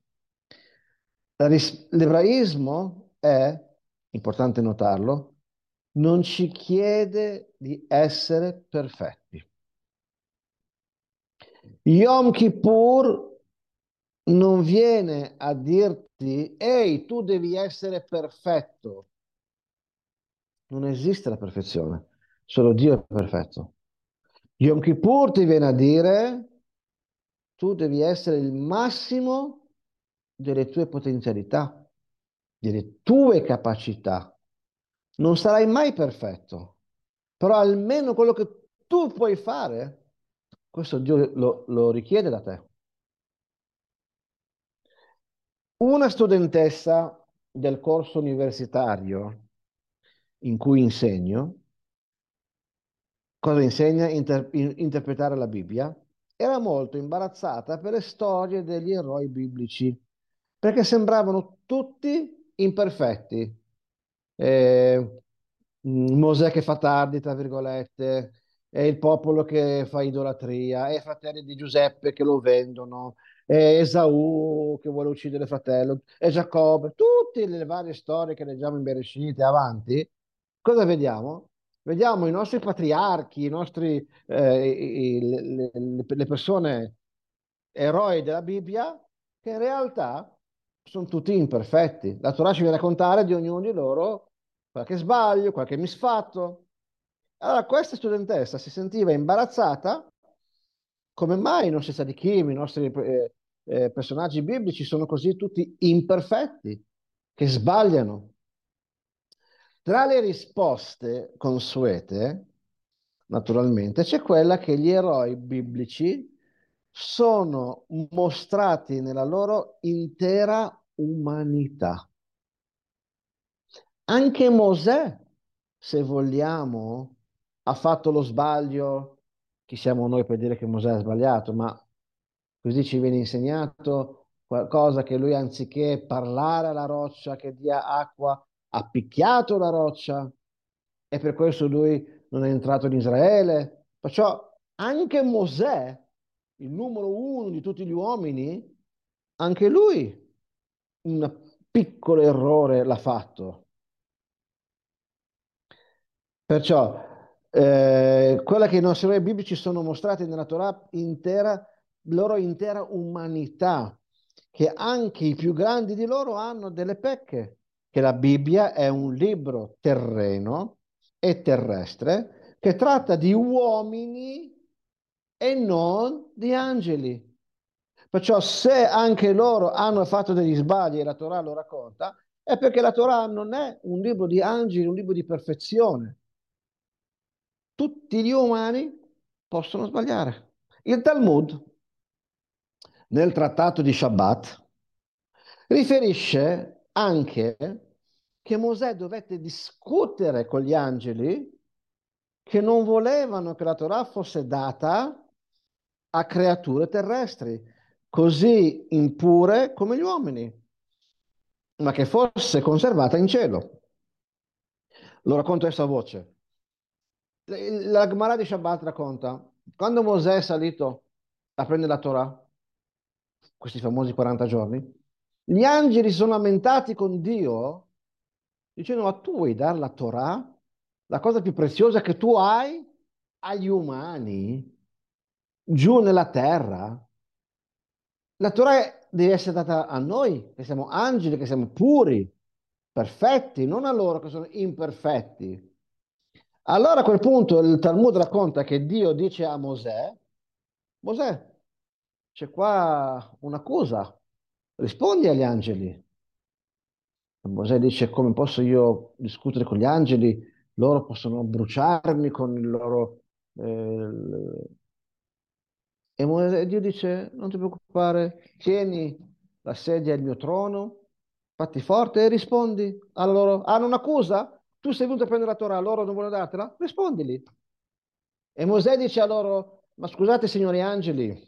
L'ebraismo è, importante notarlo, non ci chiede di essere perfetti. Yom Kippur non viene a dirti, ehi, tu devi essere perfetto. Non esiste la perfezione, solo Dio è perfetto. Yom Kippur ti viene a dire, tu devi essere il massimo delle tue potenzialità, delle tue capacità. Non sarai mai perfetto, però almeno quello che tu puoi fare, questo Dio lo richiede da te. Una studentessa del corso universitario in cui insegno, cosa insegna? Interpretare la Bibbia, era molto imbarazzata per le storie degli eroi biblici, perché sembravano tutti imperfetti. Eh, Mosè che fa tardi, tra virgolette, è il popolo che fa idolatria, è i fratelli di Giuseppe che lo vendono, è Esaù che vuole uccidere il fratello, è Giacobbe, tutte le varie storie che leggiamo in Bereshit e avanti. Cosa vediamo? Vediamo i nostri patriarchi, i nostri, le persone eroi della Bibbia, che in realtà sono tutti imperfetti. La Torah ci viene a raccontare di ognuno di loro qualche sbaglio, qualche misfatto. Allora, questa studentessa si sentiva imbarazzata. Come mai non si sa di chi i nostri personaggi biblici sono così tutti imperfetti, che sbagliano? Tra le risposte consuete, naturalmente, c'è quella che gli eroi biblici sono mostrati nella loro intera umanità. Anche Mosè, se vogliamo, ha fatto lo sbaglio. Chi siamo noi per dire che Mosè ha sbagliato? Ma così ci viene insegnato qualcosa che lui, anziché parlare alla roccia che dia acqua, ha picchiato la roccia e per questo lui non è entrato in Israele. Perciò anche Mosè, il numero uno di tutti gli uomini, anche lui un piccolo errore l'ha fatto. Perciò, quella che i nostri eroi biblici sono mostrati nella Torah intera, loro intera umanità, che anche i più grandi di loro hanno delle pecche, che la Bibbia è un libro terreno e terrestre che tratta di uomini e non di angeli. Perciò se anche loro hanno fatto degli sbagli e la Torah lo racconta, è perché la Torah non è un libro di angeli, un libro di perfezione. Tutti gli umani possono sbagliare. Il Talmud, nel trattato di Shabbat, riferisce anche che Mosè dovette discutere con gli angeli che non volevano che la Torah fosse data a creature terrestri, così impure come gli uomini, ma che fosse conservata in cielo. Lo racconto adesso a voce. La Gemara di Shabbat racconta, quando Mosè è salito a prendere la Torah, questi famosi 40 giorni, gli angeli si sono lamentati con Dio dicendo, ma tu vuoi dare la Torah, la cosa più preziosa che tu hai, agli umani, giù nella terra? La Torah deve essere data a noi, che siamo angeli, che siamo puri, perfetti, non a loro che sono imperfetti. Allora a quel punto il Talmud racconta che Dio dice a Mosè, Mosè, c'è qua un'accusa, rispondi agli angeli. Mosè dice, come posso io discutere con gli angeli? Loro possono bruciarmi con il loro... E Dio dice, non ti preoccupare, tieni la sedia al mio trono, fatti forte e rispondi a loro. Hanno un'accusa? Tu sei venuto a prendere la Torah, loro non vogliono dartela? Rispondili. E Mosè dice a loro, ma scusate signori angeli,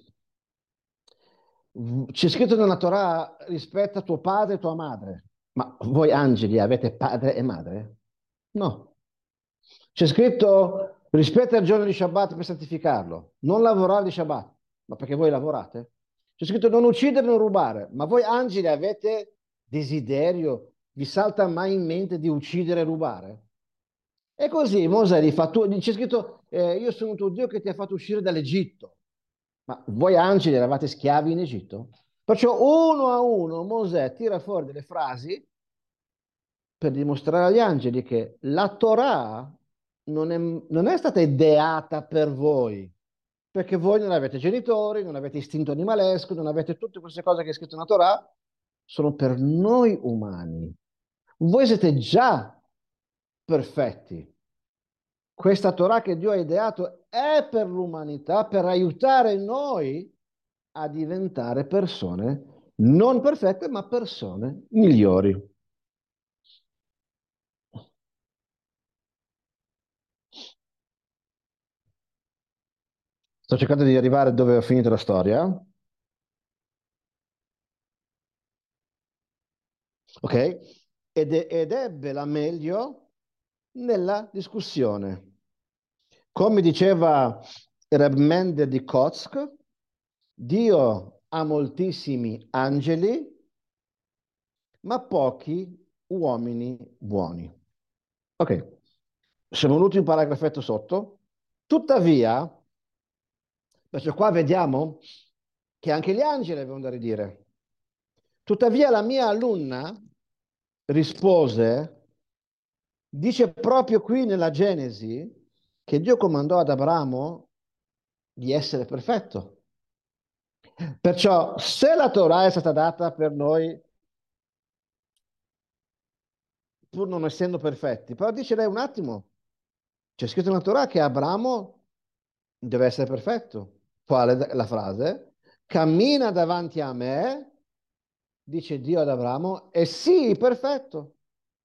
c'è scritto nella Torah rispetta tuo padre e tua madre, ma voi angeli avete padre e madre? No. C'è scritto rispetta il giorno di Shabbat per santificarlo, non lavorare di Shabbat, ma perché voi lavorate? C'è scritto non uccidere, non rubare, ma voi angeli avete desiderio, vi salta mai in mente di uccidere e rubare? E così Mosè gli fa, c'è scritto io sono tuo Dio che ti ha fatto uscire dall'Egitto, ma voi angeli eravate schiavi in Egitto? Perciò uno a uno Mosè tira fuori delle frasi per dimostrare agli angeli che la Torah non è stata ideata per voi, perché voi non avete genitori, non avete istinto animalesco, non avete tutte queste cose che è scritto nella Torah, sono per noi umani. Voi siete già perfetti. Questa Torah che Dio ha ideato è per l'umanità, per aiutare noi a diventare persone non perfette, ma persone migliori. Sto cercando di arrivare dove ho finito la storia, ok? Ed ebbe la meglio nella discussione. Come diceva Reb Mendel di Kotzk, Dio ha moltissimi angeli, ma pochi uomini buoni. Ok, siamo l'ultimo paragrafetto sotto. Tuttavia, perciò qua vediamo che anche gli angeli avevano da ridire. Tuttavia la mia alunna rispose, dice proprio qui nella Genesi, che Dio comandò ad Abramo di essere perfetto. Perciò se la Torah è stata data per noi, pur non essendo perfetti, però dice lei un attimo, c'è scritto nella Torah che Abramo deve essere perfetto. Qual è la frase? Cammina davanti a me, dice Dio ad Abramo, e sii perfetto.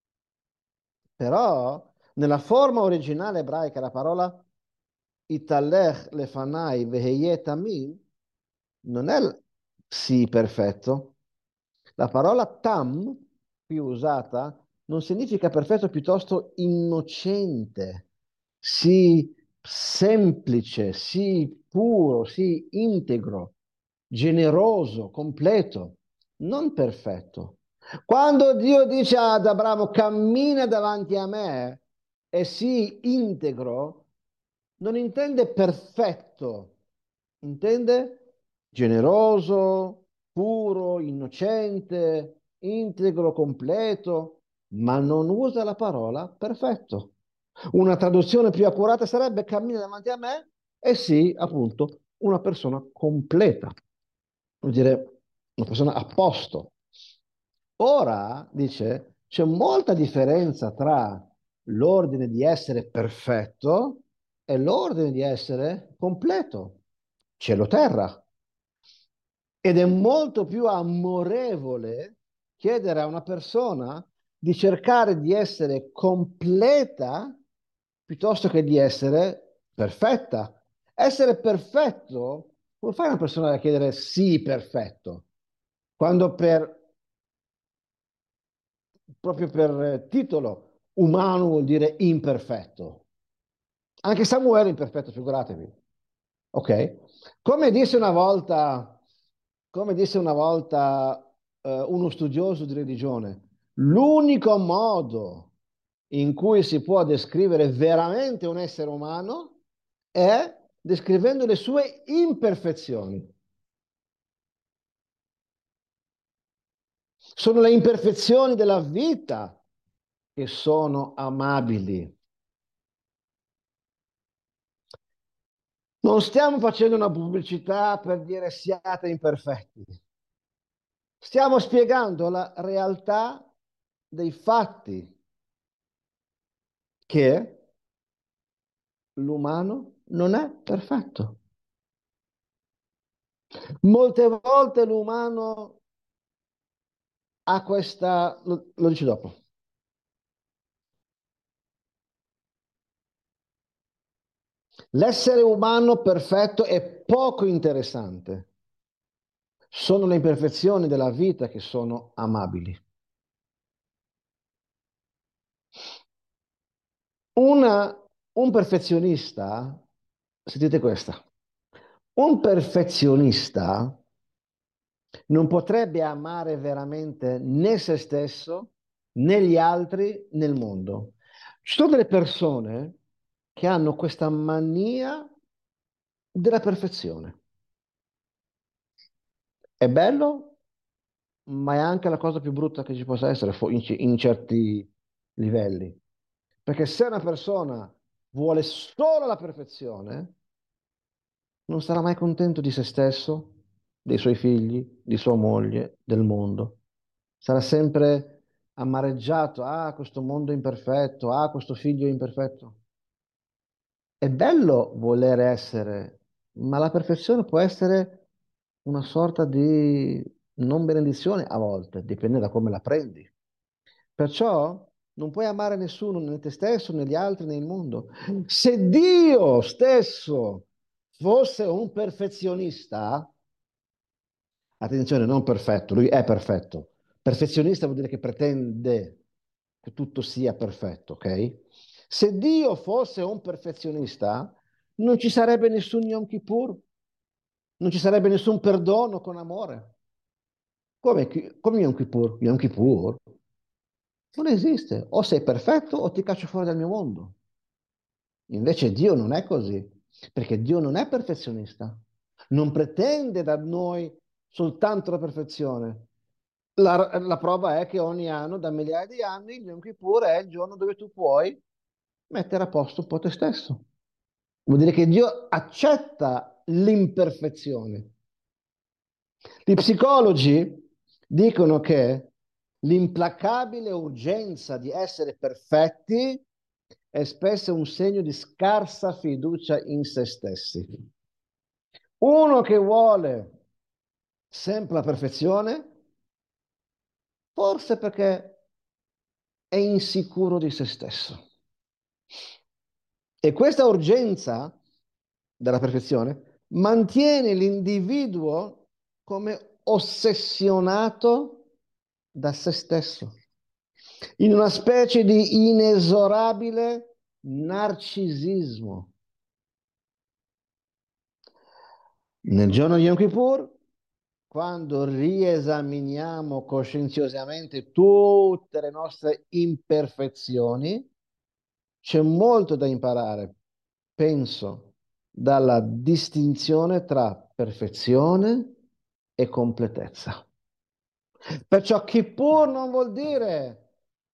Però nella forma originale ebraica la parola italech lefanai veheye tamim non è sì perfetto. La parola tam, qui usata, non significa perfetto, piuttosto innocente, sì semplice, sì puro, sì integro, generoso, completo, non perfetto. Quando Dio dice ad Abramo cammina davanti a me e sii integro, non intende perfetto, intende generoso, puro, innocente, integro, completo, ma non usa la parola perfetto. Una traduzione più accurata sarebbe cammina davanti a me e sì, appunto, una persona completa, vuol dire una persona a posto. Ora, dice, c'è molta differenza tra l'ordine di essere perfetto e l'ordine di essere completo, cielo-terra. Ed è molto più amorevole chiedere a una persona di cercare di essere completa piuttosto che di essere perfetta. Essere perfetto, come fai una persona a chiedere sì perfetto? Quando proprio per titolo umano vuol dire imperfetto. Anche Samuele è imperfetto, figuratevi. Ok? Come disse una volta, come disse una volta uno studioso di religione, l'unico modo in cui si può descrivere veramente un essere umano è descrivendo le sue imperfezioni. Sono le imperfezioni della vita che sono amabili. Non stiamo facendo una pubblicità per dire siate imperfetti. Stiamo spiegando la realtà dei fatti che l'umano non è perfetto. Molte volte l'umano ha questa, lo dici dopo. L'essere umano perfetto è poco interessante. Sono le imperfezioni della vita che sono amabili. Un perfezionista, sentite questa, un perfezionista non potrebbe amare veramente né se stesso, né gli altri, né il mondo. Ci sono delle persone che hanno questa mania della perfezione. È bello, ma è anche la cosa più brutta che ci possa essere in certi livelli. Perché se una persona vuole solo la perfezione, non sarà mai contento di se stesso, dei suoi figli, di sua moglie, del mondo. Sarà sempre amareggiato, ah, questo mondo è imperfetto, ah, questo figlio è imperfetto. È bello voler essere, ma la perfezione può essere una sorta di non benedizione a volte, dipende da come la prendi. Perciò non puoi amare nessuno, né te stesso, né gli altri, né il mondo. Se Dio stesso fosse un perfezionista, attenzione, non perfetto, lui è perfetto. Perfezionista vuol dire che pretende che tutto sia perfetto, ok? Se Dio fosse un perfezionista, non ci sarebbe nessun Yom Kippur, non ci sarebbe nessun perdono con amore. Come Yom Kippur? Yom Kippur non esiste. O sei perfetto o ti caccio fuori dal mio mondo. Invece Dio non è così, perché Dio non è perfezionista. Non pretende da noi soltanto la perfezione. La prova è che ogni anno, da migliaia di anni, il Yom Kippur è il giorno dove tu puoi mettere a posto un po' te stesso. Vuol dire che Dio accetta l'imperfezione. Gli psicologi dicono che l'implacabile urgenza di essere perfetti è spesso un segno di scarsa fiducia in se stessi. Uno che vuole sempre la perfezione, forse perché è insicuro di se stesso. E questa urgenza della perfezione mantiene l'individuo come ossessionato da se stesso, in una specie di inesorabile narcisismo. Nel giorno di Yom Kippur, quando riesaminiamo coscienziosamente tutte le nostre imperfezioni, c'è molto da imparare, penso, dalla distinzione tra perfezione e completezza. Perciò Kippur non vuol dire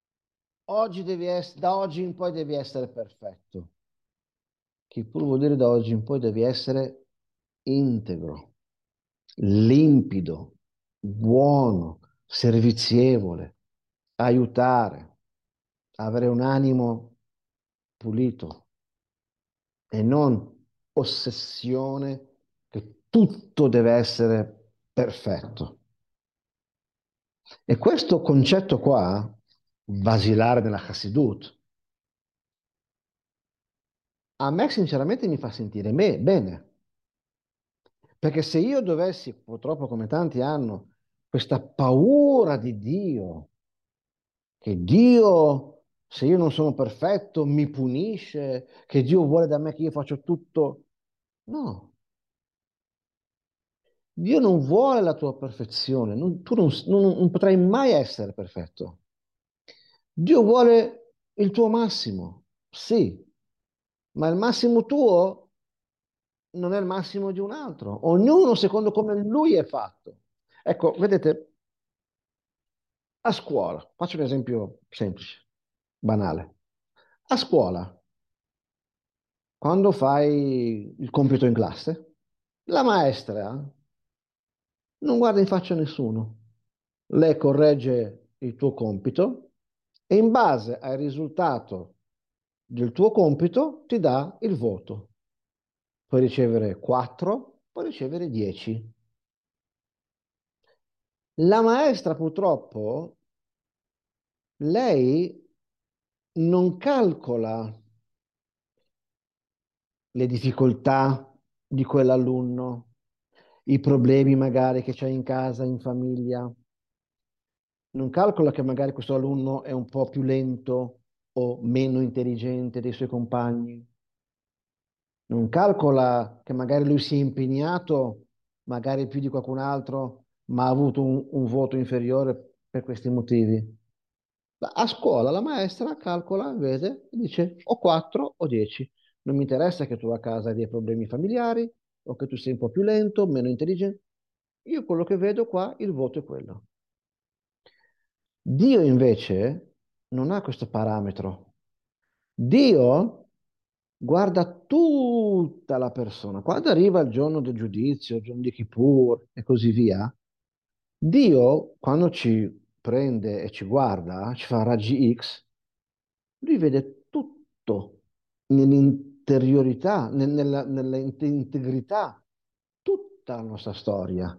da oggi in poi devi essere perfetto. Kippur vuol dire da oggi in poi devi essere integro, limpido, buono, servizievole, aiutare, avere un animo pulito e non ossessione che tutto deve essere perfetto. E questo concetto qua, basilare nella Hassidut, a me sinceramente mi fa sentire bene. Perché se io dovessi, purtroppo come tanti hanno, questa paura di Dio, che Dio, se io non sono perfetto, mi punisce, che Dio vuole da me che io faccio tutto. No, Dio non vuole la tua perfezione, tu non potrai mai essere perfetto. Dio vuole il tuo massimo, sì, ma il massimo tuo non è il massimo di un altro, ognuno secondo come lui è fatto. Ecco, vedete, a scuola, faccio un esempio semplice, banale. A scuola, quando fai il compito in classe, la maestra non guarda in faccia a nessuno. Lei corregge il tuo compito e in base al risultato del tuo compito ti dà il voto. Puoi ricevere 4, puoi ricevere 10. La maestra purtroppo, lei non calcola le difficoltà di quell'alunno, i problemi magari che c'è in casa, in famiglia. Non calcola che magari questo alunno è un po' più lento o meno intelligente dei suoi compagni. Non calcola che magari lui si è impegnato, magari più di qualcun altro, ma ha avuto un voto inferiore per questi motivi. A scuola la maestra calcola, vede, e dice o 4 o 10. Non mi interessa che tu a casa hai dei problemi familiari o che tu sei un po' più lento, meno intelligente. Io quello che vedo qua, il voto è quello. Dio invece non ha questo parametro. Dio guarda tutta la persona. Quando arriva il giorno del giudizio, il giorno di Kippur e così via, Dio, quando ci prende e ci guarda, ci fa raggi X, lui vede tutto nell'interiorità, nella integrità, tutta la nostra storia.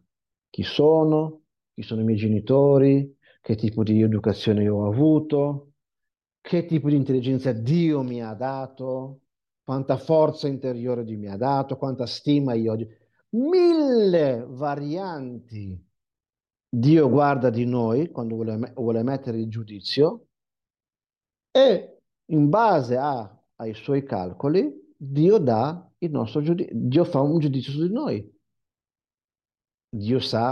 Chi sono i miei genitori, che tipo di educazione io ho avuto, che tipo di intelligenza Dio mi ha dato, quanta forza interiore Dio mi ha dato, quanta stima io ho. Mille varianti Dio guarda di noi quando vuole mettere il giudizio e in base ai suoi calcoli Dio dà il nostro giudizio, Dio fa un giudizio su di noi. Dio sa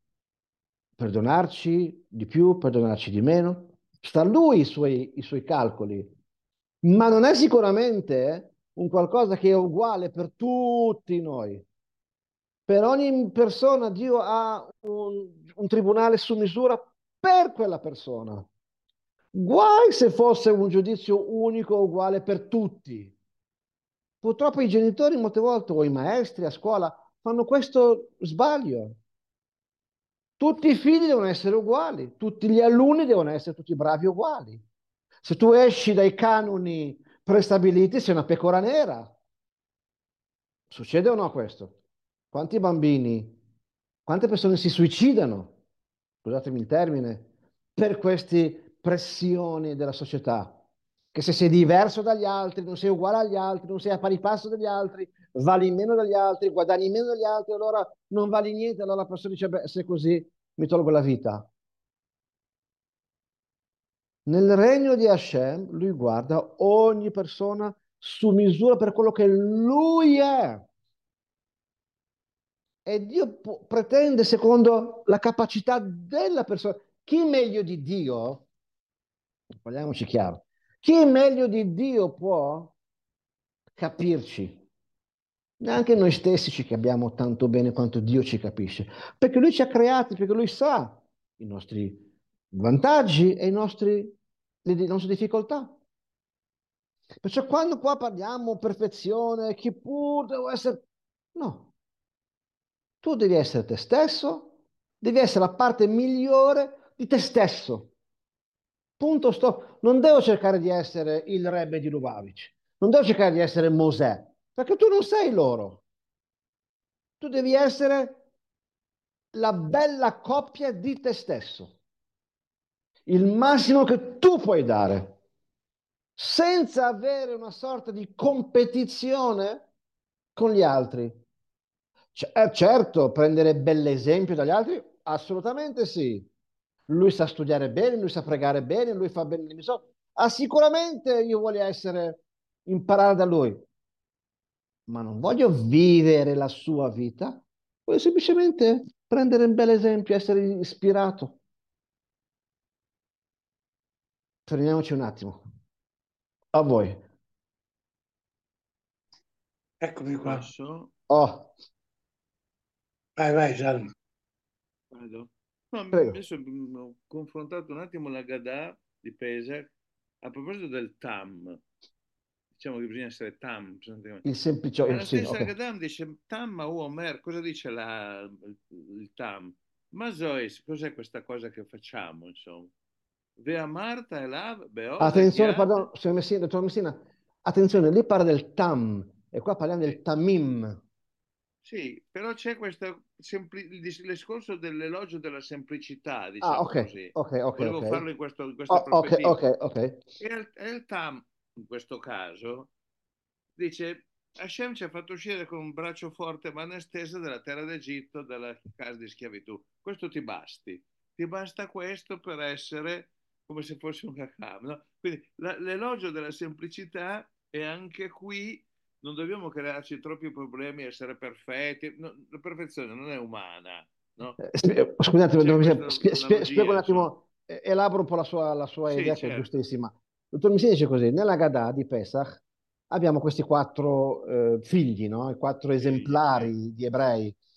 perdonarci di più, perdonarci di meno. Sta a lui i suoi calcoli, ma non è sicuramente un qualcosa che è uguale per tutti noi. Per ogni persona Dio ha un tribunale su misura per quella persona. Guai se fosse un giudizio unico uguale per tutti. Purtroppo i genitori molte volte o i maestri a scuola fanno questo sbaglio. Tutti i figli devono essere uguali, tutti gli alunni devono essere tutti bravi uguali. Se tu esci dai canoni prestabiliti, sei una pecora nera. Succede o no questo? Quanti bambini, quante persone si suicidano, scusatemi il termine, per queste pressioni della società? Che se sei diverso dagli altri, non sei uguale agli altri, non sei a pari passo degli altri, vali meno degli altri, guadagni meno degli altri, allora non vali niente, allora la persona dice, beh, se è così mi tolgo la vita. Nel regno di Hashem, lui guarda ogni persona su misura per quello che lui è. E Dio pretende secondo la capacità della persona. Chi meglio di Dio, parliamoci chiaro, chi meglio di Dio può capirci? Neanche noi stessi ci capiamo tanto bene quanto Dio ci capisce, perché Lui ci ha creati, perché Lui sa i nostri vantaggi e le nostre difficoltà. Perciò quando qua parliamo perfezione, chi pur devo essere... No, tu devi essere te stesso, devi essere la parte migliore di te stesso. Punto, stop. Non devo cercare di essere il Rebbe di Lubavitch, non devo cercare di essere Mosè, perché tu non sei loro. Tu devi essere la bella coppia di te stesso, il massimo che tu puoi dare, senza avere una sorta di competizione con gli altri. Certo, prendere bell'esempio dagli altri, assolutamente sì. Lui sa studiare bene, lui sa pregare bene, lui fa bene le missioni. Ah, sicuramente io voglio imparare da lui, ma non voglio vivere la sua vita, voglio semplicemente prendere un bel esempio, essere ispirato. Fermiamoci un attimo. A voi. Eccomi qua. Posso? Oh, Vai, vai, Gianni. Vado. No, prego. adesso ho confrontato un attimo la Gadà di Pesach a proposito del Tam. Diciamo che bisogna essere Tam. Il semplice, Ma la sì, stessa ok. Gadà dice Tam o Omer, cosa dice il Tam? Ma Zois, cos'è questa cosa che facciamo, insomma? Vea Marta e Lav, Beose, Attenzione, Ghiad. pardon, signor Messina, dottor Messina, attenzione, lì parla del tam e qua parliamo del Sì. tamim. Sì, però c'è questo il discorso dell'elogio della semplicità, Ah, diciamo ok, così. ok, ok, ok. Volevo farlo in questa Oh, ok, ok, prospettiva. ok. E il Tam, in questo caso, dice, Hashem ci ha fatto uscire con un braccio forte, mano estesa dalla terra d'Egitto, dalla casa di schiavitù. Questo ti basti. Ti basta questo per essere come se fosse un hakam, no? Quindi l'elogio della semplicità è anche qui non dobbiamo crearci troppi problemi, essere perfetti. La perfezione non è umana, no? Scusate, C'è dottor Messina, questa spiego analogia, un insomma. attimo, elaboro un po' la sua Sì, idea che è certo. giustissima. Dottor Messina dice così, nella Gadà di Pesach abbiamo questi quattro figli, no? I quattro Figli, sì. esemplari di ebrei.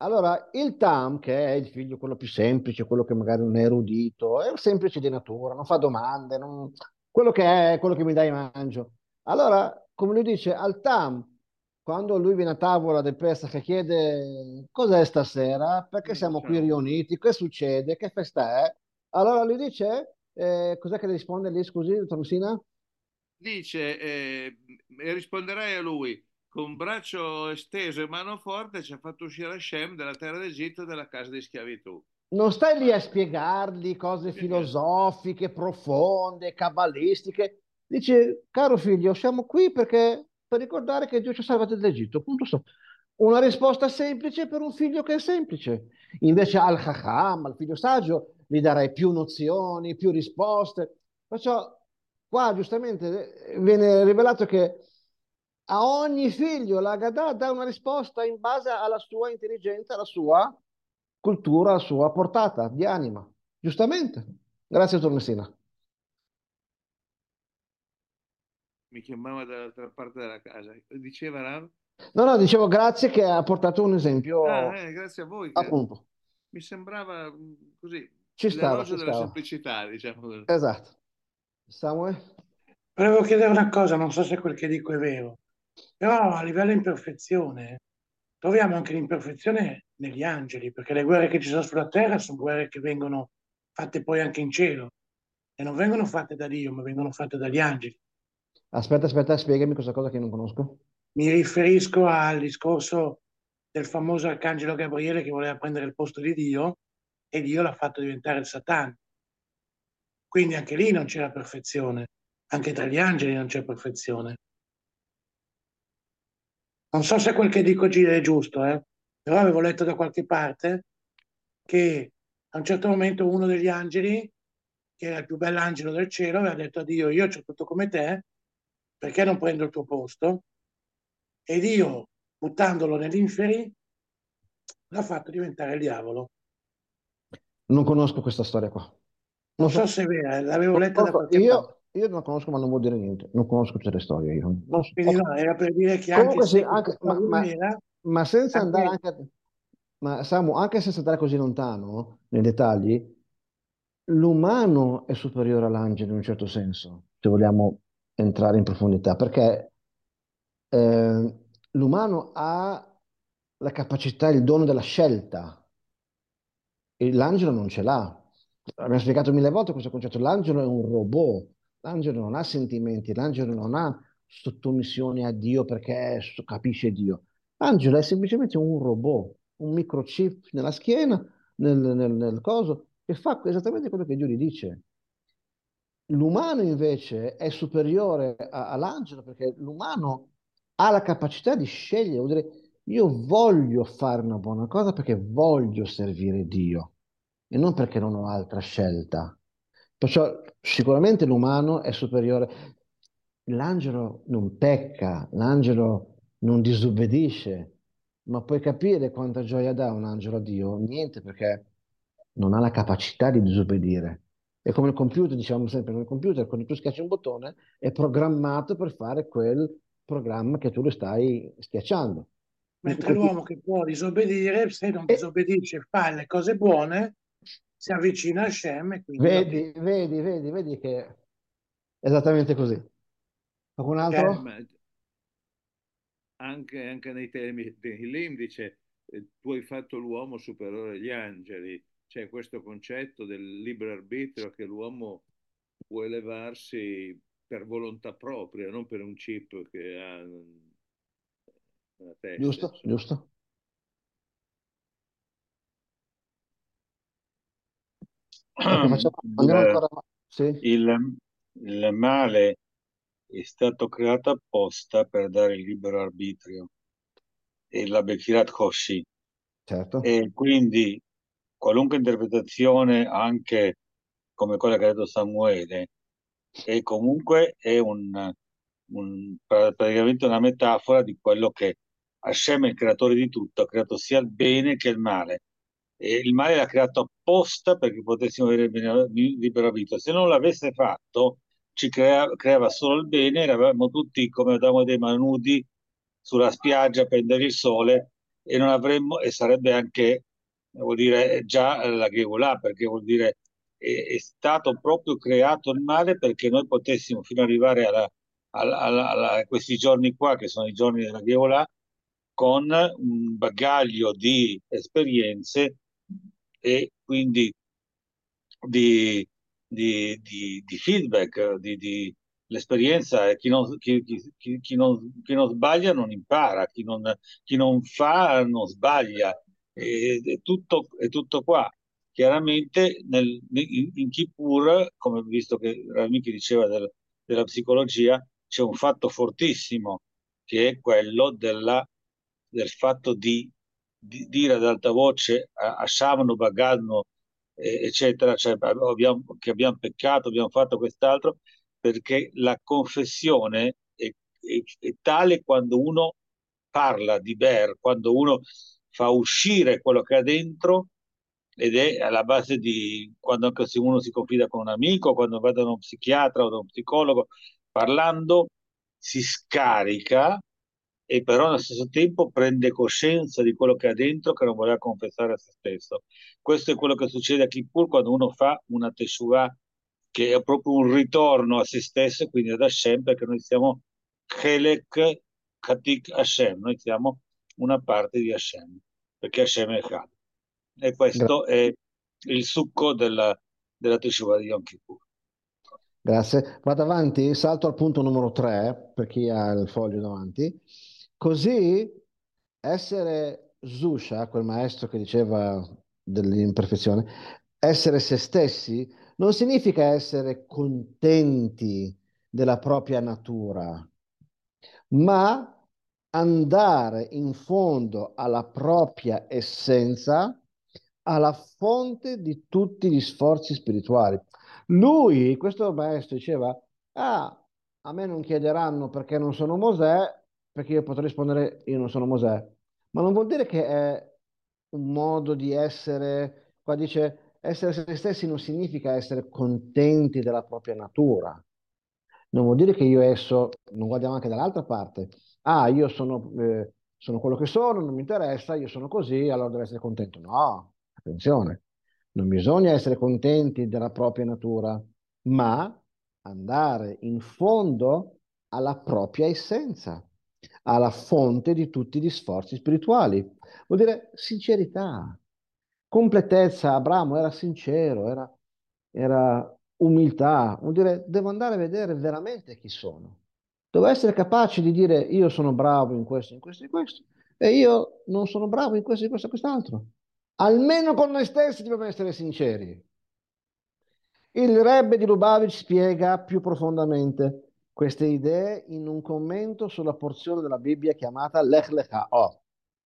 Allora, il Tam, che è il figlio quello più semplice, quello che magari non è erudito, è un semplice di natura, non fa domande, quello che è quello che mi dai mangio. Allora, come lui dice, al Tam, quando lui viene a tavola del Pesach e chiede cos'è stasera, perché siamo qui Diciamo. riuniti, che succede, che festa è? Allora lui dice, cos'è che risponde lì, scusi, dottor Messina? Dice, e risponderai a lui, con braccio esteso e mano forte ci ha fatto uscire Hashem dalla terra d'Egitto e dalla casa di schiavitù. Non stai lì a spiegargli cose Spiega. filosofiche, profonde, cabalistiche. Dice, caro figlio, siamo qui perché per ricordare che Dio ci ha salvato dall'Egitto. Punto stop. Una risposta semplice per un figlio che è semplice. Invece al Chacham, al figlio saggio, gli darei più nozioni, più risposte. Perciò qua giustamente viene rivelato che a ogni figlio la Gadà dà una risposta in base alla sua intelligenza, alla sua cultura, alla sua portata di anima. Giustamente. Grazie, dottor Messina. Mi chiamava dall'altra parte della casa. Diceva Rav? No, no, dicevo grazie che ha portato un esempio Grazie a voi a che punto. mi sembrava così Ci stava, l'elogio ci della stava. semplicità, diciamo. Esatto. Samuel? Volevo chiedere una cosa, non so se quel che dico è vero, però a livello di imperfezione troviamo anche l'imperfezione negli angeli, perché le guerre che ci sono sulla terra sono guerre che vengono fatte poi anche in cielo e non vengono fatte da Dio, ma vengono fatte dagli angeli. Aspetta, spiegami questa cosa che non conosco. Mi riferisco al discorso del famoso arcangelo Gabriele che voleva prendere il posto di Dio e Dio l'ha fatto diventare il Satana. Quindi anche lì non c'è la perfezione, anche tra gli angeli non c'è perfezione. Non so se quel che dico è giusto, però avevo letto da qualche parte che a un certo momento uno degli angeli, che era il più bell'angelo del cielo, aveva detto a Dio, io c'ho tutto come te, perché non prendo il tuo posto? E Dio, buttandolo negli inferi, l'ha fatto diventare il diavolo. Non conosco questa storia qua. Non Non so so. se è vera, l'avevo Non letta da conosco. qualche parte. Io non la conosco, ma non vuol dire niente. Non conosco tutte le storie io. Non so. Quindi Ok. no, era per dire che anche Comunque sì, se questa storia è vera, ma senza andare anche anche, ma Samu, anche senza andare così lontano nei dettagli, l'umano è superiore all'angelo in un certo senso, se vogliamo entrare in profondità, perché l'umano ha la capacità, il dono della scelta, e l'angelo non ce l'ha. Abbiamo spiegato mille volte questo concetto. L'angelo è un robot, l'angelo non ha sentimenti, l'angelo non ha sottomissione a Dio perché capisce Dio. L'angelo è semplicemente un robot, un microchip nella schiena, nel coso, che fa esattamente quello che Dio gli dice. L'umano invece è superiore all'angelo perché l'umano ha la capacità di scegliere, vuol dire io voglio fare una buona cosa perché voglio servire Dio e non perché non ho altra scelta. Perciò sicuramente l'umano è superiore. L'angelo non pecca, l'angelo non disobbedisce, ma puoi capire quanta gioia dà un angelo a Dio? Niente, perché non ha la capacità di disobbedire. È come il computer, diciamo sempre, nel computer, quando tu schiacci un bottone, è programmato per fare quel programma che tu lo stai schiacciando. Il mentre computer- l'uomo che può disobbedire, se non E disobbedisce e fa le cose buone, si avvicina a Shem e quindi lo vedi, benedice. vedi che è esattamente così. Qualcun altro? Ma anche nei temi di Lim dice tu hai fatto l'uomo superiore agli angeli, c'è questo concetto del libero arbitrio che l'uomo può elevarsi per volontà propria, non per un chip che ha nella testa, Giusto, insomma. giusto. Ok, andiamo Il, ancora. Sì, il- il male è stato creato apposta per dare il libero arbitrio e la Bechirat Hoshi. certo, E quindi qualunque interpretazione, anche come quella che ha detto Samuele, è comunque è praticamente una metafora di quello che Hashem è il creatore di tutto, ha creato sia il bene che il male. E il male l'ha creato apposta perché potessimo avere il libero arbitrio. Se non l'avesse fatto, creava solo il bene, eravamo tutti come Adamo ed Eva nudi sulla spiaggia a prendere il sole e non avremmo, e sarebbe anche, vuol dire, già la Geulah, perché vuol dire è stato proprio creato il male perché noi potessimo fino ad arrivare a questi giorni qua, che sono i giorni della Geulah, con un bagaglio di esperienze e quindi di feedback, l'esperienza è chi non sbaglia non impara, chi non fa non sbaglia, è tutto qua. Chiaramente in Kippur, come visto che Rami diceva della psicologia, c'è un fatto fortissimo che è quello del fatto di dire ad alta voce a Shamano, Bagadno, eccetera, cioè che abbiamo peccato, abbiamo fatto quest'altro, perché la confessione è tale quando uno parla di Ber, quando uno fa uscire quello che ha dentro ed è alla base di quando anche se uno si confida con un amico, quando va da uno psichiatra o da uno psicologo, parlando si scarica e però allo stesso tempo prende coscienza di quello che ha dentro che non voleva confessare a se stesso. Questo è quello che succede a Kippur quando uno fa una teshuvah che è proprio un ritorno a se stesso, quindi ad Hashem, perché noi siamo Chelek Katik Hashem, noi siamo una parte di Hashem, perché Hashem è Echad. E Gra- questo è il succo della Teshuvah di Yom Kippur. Grazie. Vado avanti, salto al punto numero 3 per chi ha il foglio davanti. Così essere Zusha, quel maestro che diceva dell'imperfezione, essere se stessi non significa essere contenti della propria natura, ma andare in fondo alla propria essenza, alla fonte di tutti gli sforzi spirituali. Lui, questo maestro, diceva, ah, a me non chiederanno perché non sono Mosè, perché io potrei rispondere, io non sono Mosè. Ma non vuol dire che è un modo di essere, qua dice, essere se stessi non significa essere contenti della propria natura. Non vuol dire che io esso, non guardiamo anche dall'altra parte. Ah, io sono quello che sono, non mi interessa, io sono così, allora devo essere contento. No, attenzione, non bisogna essere contenti della propria natura, ma andare in fondo alla propria essenza, alla fonte di tutti gli sforzi spirituali. Vuol dire sincerità, completezza. Abramo era sincero, era umiltà. Vuol dire devo andare a vedere veramente chi sono. Devo essere capace di dire io sono bravo in questo, in questo, in questo, e io non sono bravo in questo, in questo, in quest'altro. Almeno con noi stessi dobbiamo essere sinceri. Il Rebbe di Lubavitch spiega più profondamente queste idee in un commento sulla porzione della Bibbia chiamata Lech Lecha. Oh,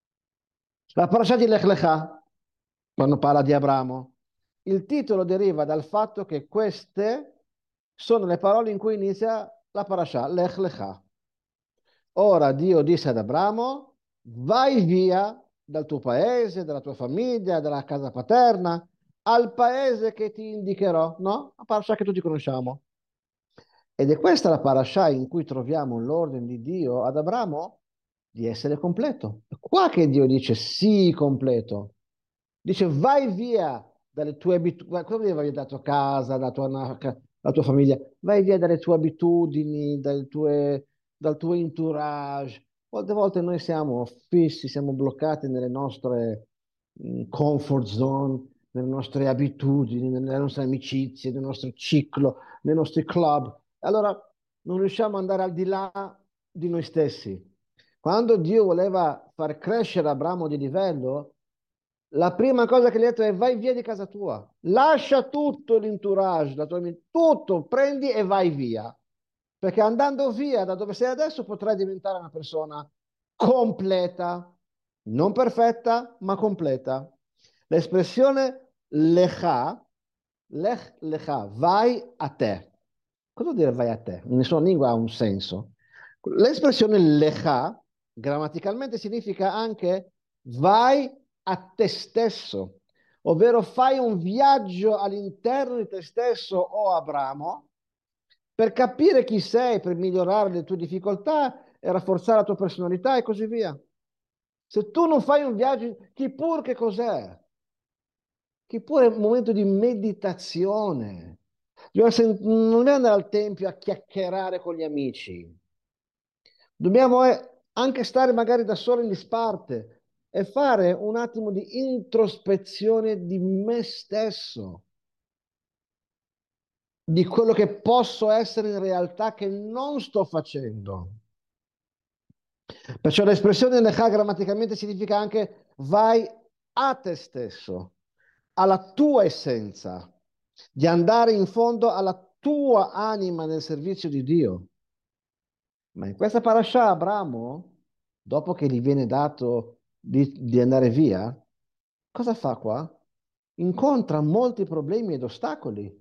la parasha di Lech Lecha, quando parla di Abramo. Il titolo deriva dal fatto che queste sono le parole in cui inizia la parasha, Lech Lecha. Ora Dio disse ad Abramo, vai via dal tuo paese, dalla tua famiglia, dalla casa paterna, al paese che ti indicherò, no? La parasha che tutti conosciamo. Ed è questa la parasha in cui troviamo l'ordine di Dio ad Abramo di essere completo. È qua che Dio dice sì, completo. Dice vai via dalle tue abitudini, cosa vuol dire vai via dalla tua casa, dalla tua famiglia? Vai via dalle tue abitudini, dal tuo entourage. Molte volte noi siamo fissi, siamo bloccati nelle nostre comfort zone, nelle nostre abitudini, nelle nostre amicizie, nel nostro ciclo, nei nostri club. Allora non riusciamo ad andare al di là di noi stessi. Quando Dio voleva far crescere Abramo di livello, la prima cosa che gli ha detto è vai via di casa tua, lascia tutto l'entourage, tutto, prendi e vai via. Perché andando via da dove sei adesso potrai diventare una persona completa, non perfetta, ma completa. L'espressione lecha, lech lecha, vai a te. Cosa vuol dire vai a te? In nessuna lingua ha un senso. L'espressione lecha grammaticalmente significa anche vai a te stesso, ovvero fai un viaggio all'interno di te stesso, o Abramo, per capire chi sei, per migliorare le tue difficoltà e rafforzare la tua personalità e così via. Se tu non fai un viaggio, Kippur che cos'è? Kippur è un momento di meditazione. Non dobbiamo andare al tempio a chiacchierare con gli amici. Dobbiamo anche stare magari da soli in disparte e fare un attimo di introspezione di me stesso, di quello che posso essere in realtà che non sto facendo. Perciò l'espressione Lechà grammaticalmente significa anche vai a te stesso, alla tua essenza, di andare in fondo alla tua anima nel servizio di Dio. Ma in questa parasha Abramo, dopo che gli viene dato di andare via, cosa fa qua? Incontra molti problemi ed ostacoli.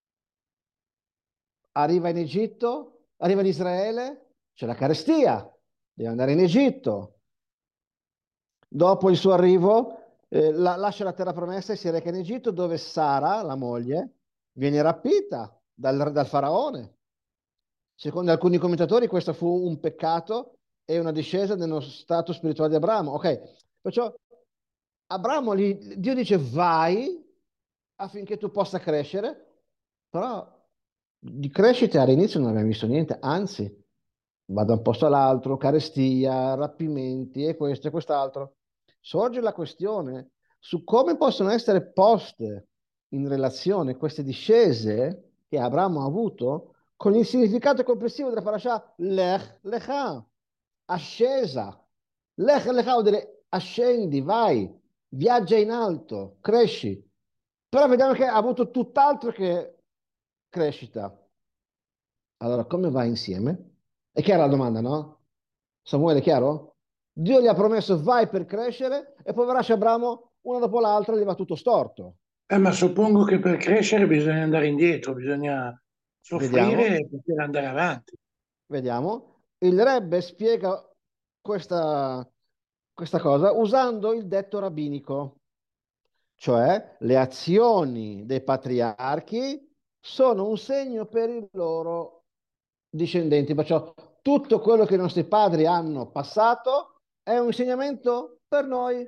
Arriva in Egitto, arriva in Israele, c'è la carestia, deve andare in Egitto. Dopo il suo arrivo, lascia la terra promessa e si reca in Egitto, dove Sara, la moglie, viene rapita dal faraone. Secondo alcuni commentatori, questo fu un peccato e una discesa nello stato spirituale di Abramo. Ok, perciò Dio dice vai affinché tu possa crescere, però di crescita all'inizio non abbiamo visto niente, anzi, va da un posto all'altro, carestia, rapimenti e questo e quest'altro. Sorge la questione su come possono essere poste in relazione queste discese che Abramo ha avuto con il significato complessivo della parasha Lech Lecha, ascesa. Lech Lecha vuol dire ascendi, vai, viaggia in alto, cresci. Però vediamo che ha avuto tutt'altro che crescita. Allora, come va insieme? È chiara la domanda, no? Samuele, è chiaro? Dio gli ha promesso vai per crescere e poveraccio Abramo, una dopo l'altra, gli va tutto storto. Ma suppongo che per crescere bisogna andare indietro, bisogna soffrire Vediamo, e poter andare avanti. vediamo. Il Rebbe spiega questa, questa cosa usando il detto rabbinico, cioè le azioni dei patriarchi sono un segno per i loro discendenti, perciò tutto quello che i nostri padri hanno passato è un insegnamento per noi,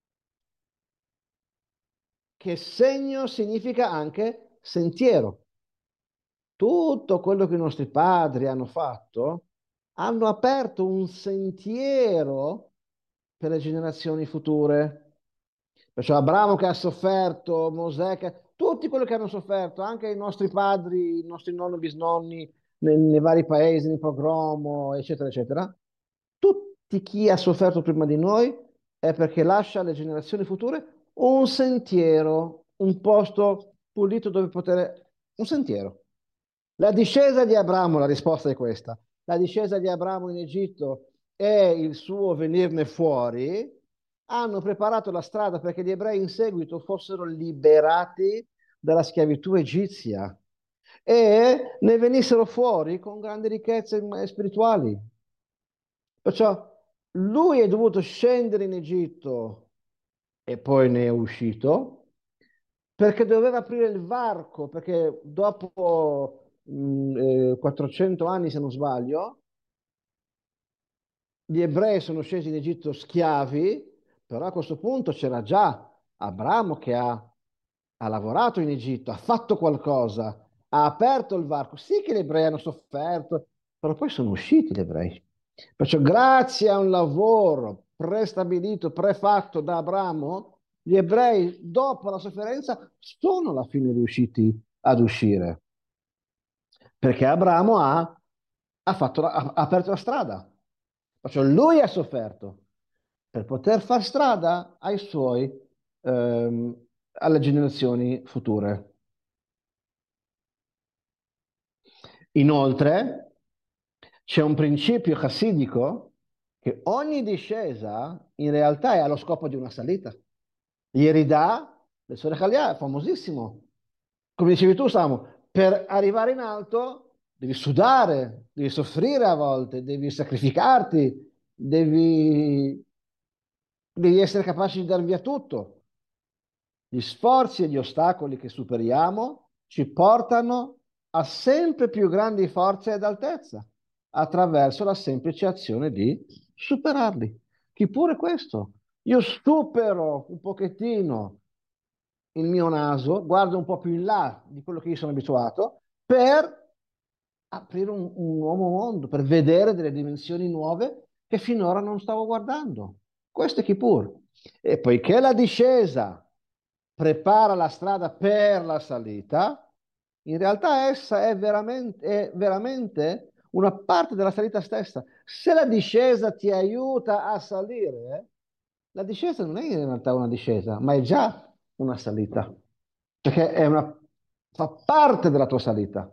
che segno significa anche sentiero. Tutto quello che i nostri padri hanno fatto hanno aperto un sentiero per le generazioni future. Perciò Abramo che ha sofferto, Mosè tutti quelli che hanno sofferto, anche i nostri padri, i nostri nonni, bisnonni, nei vari paesi, nel pogromo, eccetera, eccetera, tutti chi ha sofferto prima di noi è perché lascia alle generazioni future un sentiero, un posto pulito dove poter... un sentiero. La discesa di Abramo, la risposta è questa. La discesa di Abramo in Egitto e il suo venirne fuori hanno preparato la strada perché gli ebrei in seguito fossero liberati dalla schiavitù egizia e ne venissero fuori con grandi ricchezze spirituali. Perciò lui è dovuto scendere in Egitto e poi ne è uscito perché doveva aprire il varco, perché dopo 400 anni, se non sbaglio, gli ebrei sono scesi in Egitto schiavi, però a questo punto c'era già Abramo che ha lavorato in Egitto, ha fatto qualcosa, ha aperto il varco. Sì che gli ebrei hanno sofferto, però poi sono usciti gli ebrei. Perciò grazie a un lavoro prestabilito, prefatto da Abramo, gli ebrei dopo la sofferenza sono alla fine riusciti ad uscire. Perché Abramo ha aperto la strada. Perciò lui ha sofferto per poter far strada ai suoi, alle generazioni future. Inoltre, c'è un principio chassidico che ogni discesa in realtà è allo scopo di una salita. Yerida del Sole Chalia è famosissimo. Come dicevi tu, Samu, per arrivare in alto devi sudare, devi soffrire a volte, devi sacrificarti, devi essere capace di dar via tutto. Gli sforzi e gli ostacoli che superiamo ci portano a sempre più grandi forze ed altezza attraverso la semplice azione di superarli. Kippur è questo. Io supero un pochettino il mio naso, guardo un po' più in là di quello che io sono abituato, per aprire un nuovo mondo, per vedere delle dimensioni nuove che finora non stavo guardando. Questo è Kippur. E poiché la discesa prepara la strada per la salita, in realtà essa è veramente una parte della salita stessa. Se la discesa ti aiuta a salire, la discesa non è in realtà una discesa, ma è già una salita, perché fa parte della tua salita.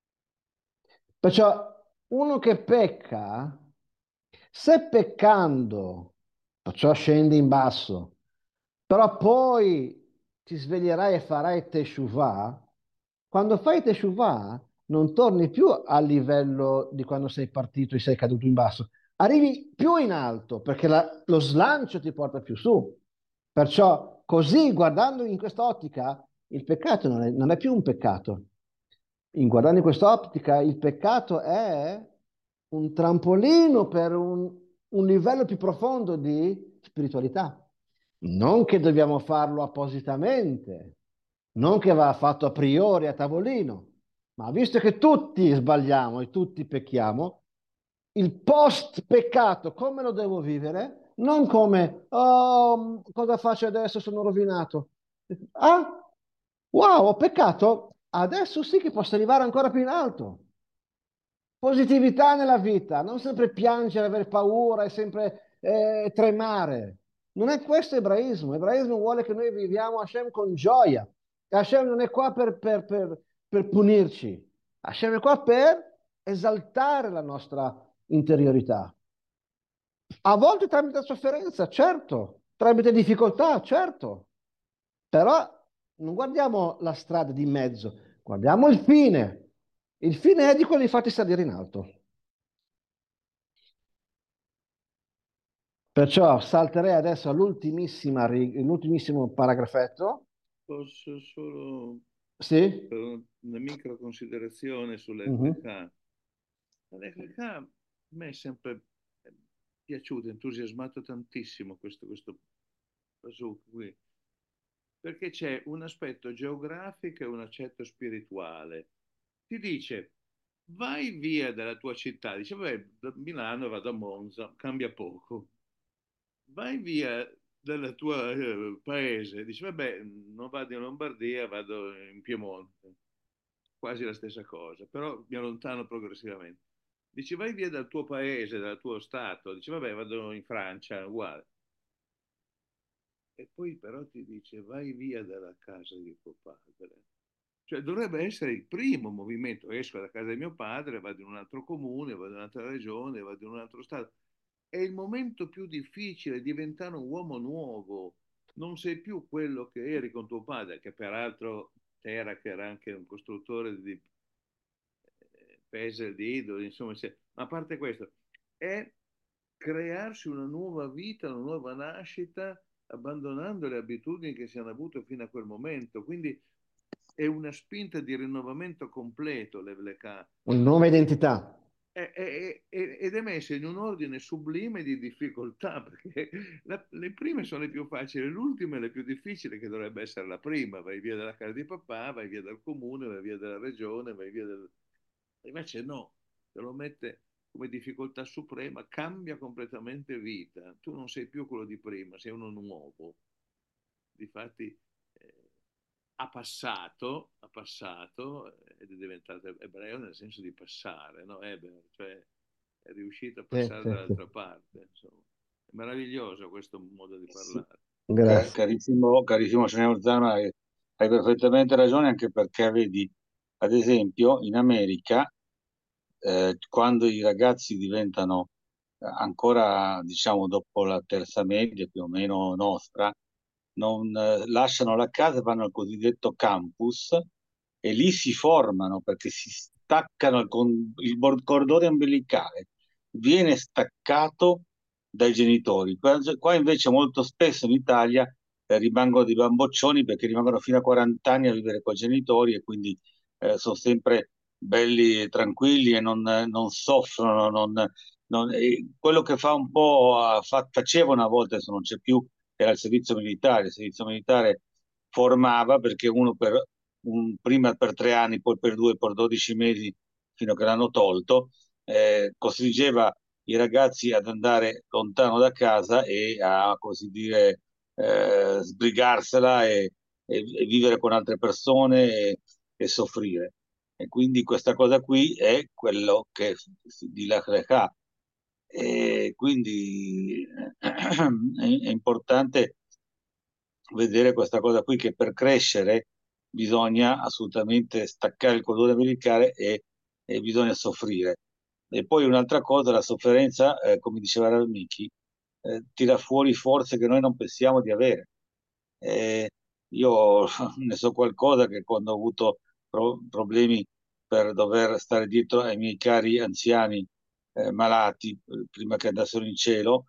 Perciò uno che pecca, se peccando, perciò scendi in basso, però poi ti sveglierai e farai teshuvah, quando fai teshuvah non torni più al livello di quando sei partito e sei caduto in basso, arrivi più in alto perché lo slancio ti porta più su. Perciò così, guardando in quest'ottica, il peccato non è più un peccato. Guardando in quest'ottica, il peccato è un trampolino per un livello più profondo di spiritualità. Non che dobbiamo farlo appositamente, non che va fatto a priori a tavolino, ma visto che tutti sbagliamo e tutti pecchiamo, il post peccato come lo devo vivere? Non come, oh, cosa faccio adesso? Sono rovinato. Ah, wow, ho peccato. Adesso sì che posso arrivare ancora più in alto. Positività nella vita, non sempre piangere, avere paura e sempre tremare. Non è questo ebraismo. Ebraismo vuole che noi viviamo Hashem con gioia. Hashem non è qua per punirci. Hashem è qua per esaltare la nostra interiorità. A volte tramite sofferenza, certo, tramite difficoltà, certo, però non guardiamo la strada di mezzo, guardiamo il fine. Il fine è di quello di farti salire in alto. Perciò salterei adesso all'ultimissimo paragrafetto. Posso solo Sì? per una micro considerazione Mhm. sull'FK. L'FK a me è sempre piaciuto, entusiasmato tantissimo questo pasuk qui, perché c'è un aspetto geografico e un aspetto spirituale. Ti dice, vai via dalla tua città, dice, vabbè, da Milano vado a Monza, cambia poco. Vai via dal tuo paese, dice, vabbè, non vado in Lombardia, vado in Piemonte, quasi la stessa cosa, però mi allontano progressivamente. Dice, vai via dal tuo paese, dal tuo stato, dice, vabbè, vado in Francia, uguale. E poi però ti dice, vai via dalla casa di tuo padre. Cioè dovrebbe essere il primo movimento, esco da casa di mio padre, vado in un altro comune, vado in un'altra regione, vado in un altro stato. È il momento più difficile, diventare un uomo nuovo. Non sei più quello che eri con tuo padre, che peraltro era, che era anche un costruttore di Pesel, di idoli, insomma, ma a parte questo, è crearsi una nuova vita, una nuova nascita, abbandonando le abitudini che si hanno avuto fino a quel momento. Quindi è una spinta di rinnovamento completo l'Evleka. Una nuova identità. Ed è messa in un ordine sublime di difficoltà, perché le prime sono le più facili, l'ultima è la più difficile, che dovrebbe essere la prima. Vai via dalla casa di papà, vai via dal comune, vai via dalla regione, vai via dal... Invece no, te lo mette come difficoltà suprema, cambia completamente vita. Tu non sei più quello di prima, sei uno nuovo. Difatti ha passato ed è diventato ebreo nel senso di passare, no? Cioè è riuscito a Sì, passare sì, sì. dall'altra parte. Insomma. È meraviglioso questo modo di Sì. parlare. Grazie. Carissimo signor Zano, hai perfettamente ragione, anche perché vedi, ad esempio, in America, quando i ragazzi diventano ancora, diciamo, dopo la terza media più o meno nostra, non lasciano la casa e vanno al cosiddetto campus e lì si formano perché si staccano cordone ombelicale, viene staccato dai genitori. Qua invece molto spesso in Italia rimangono dei bamboccioni perché rimangono fino a 40 anni a vivere con i genitori e quindi sono sempre belli e tranquilli e non soffrono, quello che fa un po', faceva una volta, adesso non c'è più, era il servizio militare. Il servizio militare formava perché uno prima per 3 anni, poi per 2, per 12 mesi, fino a che l'hanno tolto, costringeva i ragazzi ad andare lontano da casa e a, così dire, sbrigarsela e vivere con altre persone e soffrire. E quindi questa cosa qui è quello che di Lach e quindi è importante vedere questa cosa qui, che per crescere bisogna assolutamente staccare il cordone umbilicale e bisogna soffrire. E poi un'altra cosa, la sofferenza, come diceva Ralmiki, tira fuori forze che noi non pensiamo di avere. Eh, io ne so qualcosa, che quando ho avuto problemi per dover stare dietro ai miei cari anziani malati prima che andassero in cielo,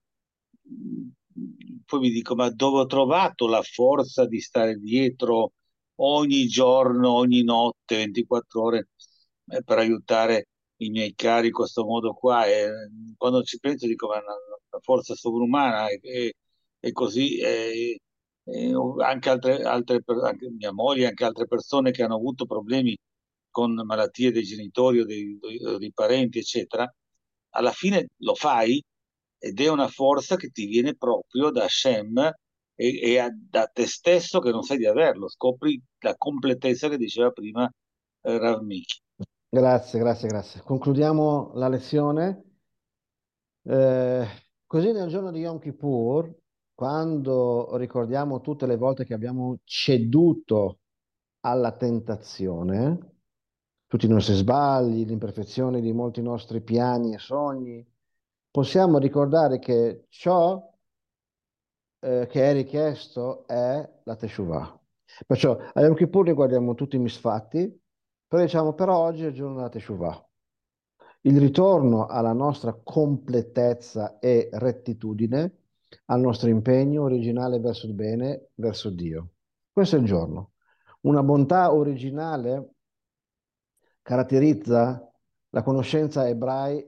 poi mi dico, ma dove ho trovato la forza di stare dietro ogni giorno, ogni notte, 24 ore per aiutare i miei cari in questo modo qua? E quando ci penso dico, ma è una forza sovrumana e così. Anche anche mia moglie, anche altre persone che hanno avuto problemi con malattie dei genitori o dei parenti, eccetera, alla fine lo fai ed è una forza che ti viene proprio da Hashem da te stesso, che non sai di averlo. Scopri la completezza che diceva prima Rav Miki. Grazie, grazie, grazie. Concludiamo la lezione. Eh, Così nel giorno di Yom Kippur, quando ricordiamo tutte le volte che abbiamo ceduto alla tentazione, tutti i nostri sbagli, l'imperfezione di molti nostri piani e sogni, possiamo ricordare che ciò che è richiesto è la Teshuvah. Perciò a Yom Kippur riguardiamo tutti i misfatti, però diciamo però oggi è il giorno della Teshuvah, il ritorno alla nostra completezza e rettitudine, al nostro impegno originale verso il bene, verso Dio. Questo è il giorno. Una bontà originale caratterizza la conoscenza ebrai,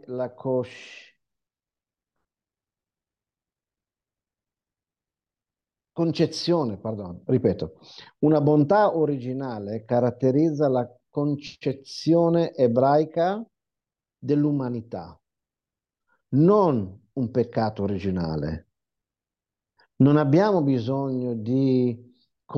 concezione, pardon, ripeto, una bontà originale caratterizza la concezione ebraica dell'umanità, non un peccato originale. Non abbiamo bisogno di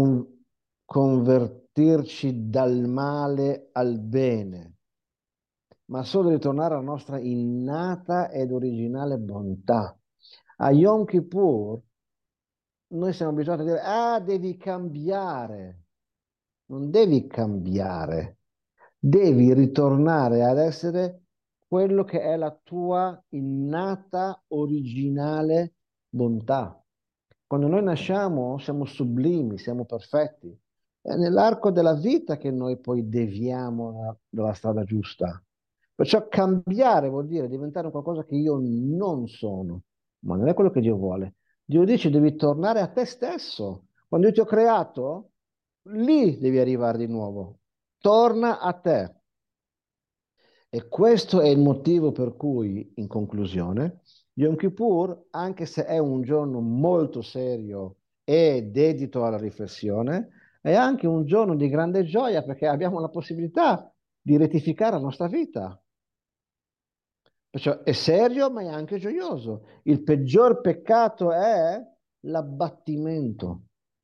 convertirci dal male al bene, ma solo ritornare alla nostra innata ed originale bontà. A Yom Kippur noi siamo abituati a dire, ah, devi cambiare. Non devi cambiare, devi ritornare ad essere quello che è la tua innata, originale bontà. Quando noi nasciamo siamo sublimi, siamo perfetti. È nell'arco della vita che noi poi deviamo dalla strada giusta. Perciò cambiare vuol dire diventare un qualcosa che io non sono, ma non è quello che Dio vuole. Dio dice devi tornare a te stesso. Quando io ti ho creato, lì devi arrivare di nuovo. Torna a te. E questo è il motivo per cui, in conclusione, Yom Kippur, anche se è un giorno molto serio e dedito alla riflessione, è anche un giorno di grande gioia perché abbiamo la possibilità di rettificare la nostra vita. Perciò è serio, ma è anche gioioso. Il peggior peccato è l'abbattimento,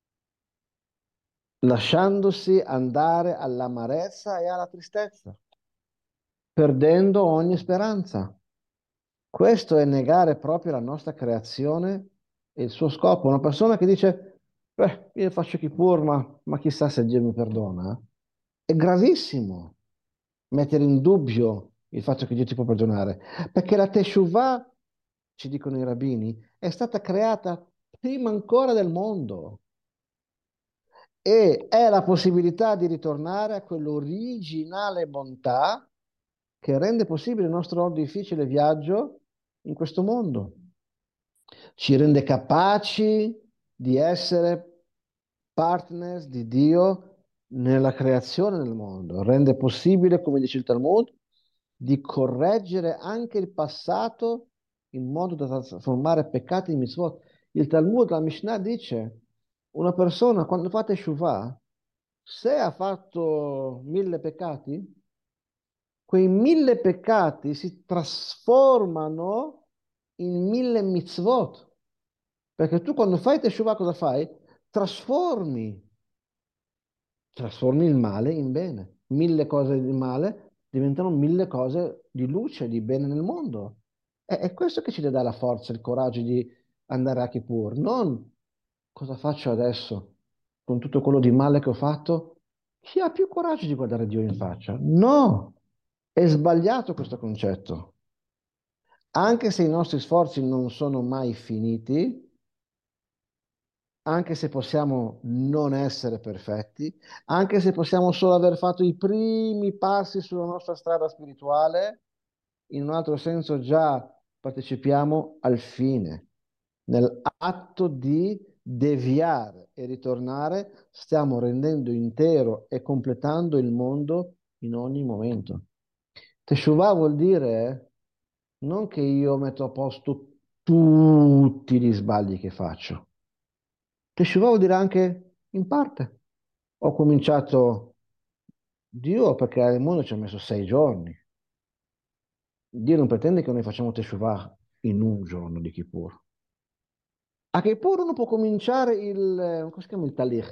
lasciandosi andare all'amarezza e alla tristezza, perdendo ogni speranza. Questo è negare proprio la nostra creazione e il suo scopo. Una persona che dice, beh, io faccio Kippur, ma chissà se Dio mi perdona. È gravissimo mettere in dubbio il fatto che Dio ti può perdonare, perché la Teshuvah, ci dicono i rabbini, è stata creata prima ancora del mondo e è la possibilità di ritornare a quell'originale bontà che rende possibile il nostro difficile viaggio in questo mondo. Ci rende capaci di essere partners di Dio nella creazione del mondo. Rende possibile, come dice il Talmud, di correggere anche il passato in modo da trasformare peccati in mitzvot. Il Talmud, la Mishnah dice, una persona quando fa teshuvah, se ha fatto 1000 peccati, quei 1000 peccati si trasformano in 1000 mitzvot. Perché tu quando fai teshuvah cosa fai? Trasformi trasformi il male in bene. 1000 cose di male diventano 1000 cose di luce, di bene nel mondo. È questo che ci dà la forza, il coraggio di andare a Kippur. Non cosa faccio adesso con tutto quello di male che ho fatto. Chi ha più coraggio di guardare Dio in faccia? No, è sbagliato questo concetto. Anche se i nostri sforzi non sono mai finiti, anche se possiamo non essere perfetti, anche se possiamo solo aver fatto i primi passi sulla nostra strada spirituale, in un altro senso già partecipiamo al fine. Nell'atto di deviare e ritornare, stiamo rendendo intero e completando il mondo in ogni momento. Teshuvah vuol dire non che io metto a posto tutti gli sbagli che faccio. Teshuvah vuol dire anche in parte. Ho cominciato Dio perché al mondo ci ha messo 6 giorni. Dio non pretende che noi facciamo Teshuvah in un giorno di Kippur. A Kippur uno può cominciare come si chiama il talich,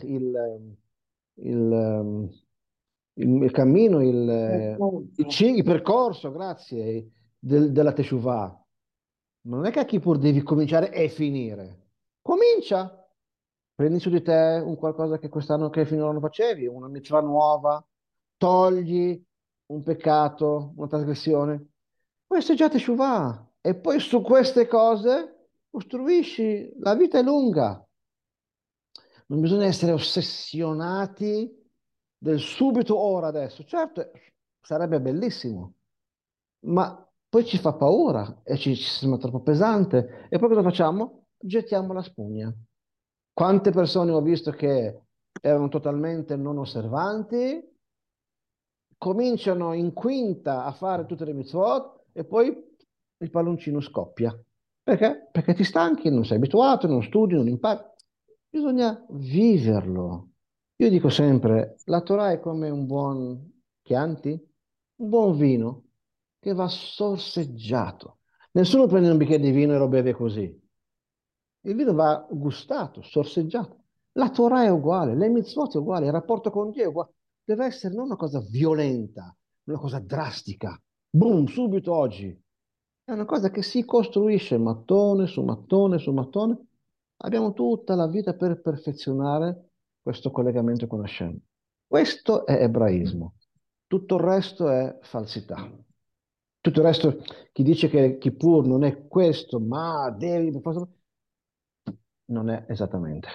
il, il cammino, il percorso, grazie, della Teshuvah. Ma non è che a Kippur devi cominciare e finire. Comincia. Prendi su di te un qualcosa che quest'anno che finora non facevi, una mitzvah nuova, togli un peccato, una trasgressione. Questo è già teshuvah. E poi su queste cose costruisci. La vita è lunga. Non bisogna essere ossessionati del subito ora adesso. Certo, sarebbe bellissimo, ma poi ci fa paura e ci sembra troppo pesante. E poi cosa facciamo? Gettiamo la spugna. Quante persone ho visto che erano totalmente non osservanti, cominciano in quinta a fare tutte le mitzvot e poi il palloncino scoppia. Perché? Perché ti stanchi, non sei abituato, non studi, non impari. Bisogna viverlo. Io dico sempre, la Torah è come un buon Chianti, un buon vino che va sorseggiato. Nessuno prende un bicchiere di vino e lo beve così. Il vino va gustato, sorseggiato. La Torah è uguale, le mitzvot è uguale, il rapporto con Dio è uguale. Deve essere non una cosa violenta, una cosa drastica. Boom, subito oggi. È una cosa che si costruisce mattone su mattone su mattone. Abbiamo tutta la vita per perfezionare questo collegamento con Hashem. Questo è ebraismo. Tutto il resto è falsità. Tutto il resto, chi dice che Kippur non è questo, ma devi non è esattamente.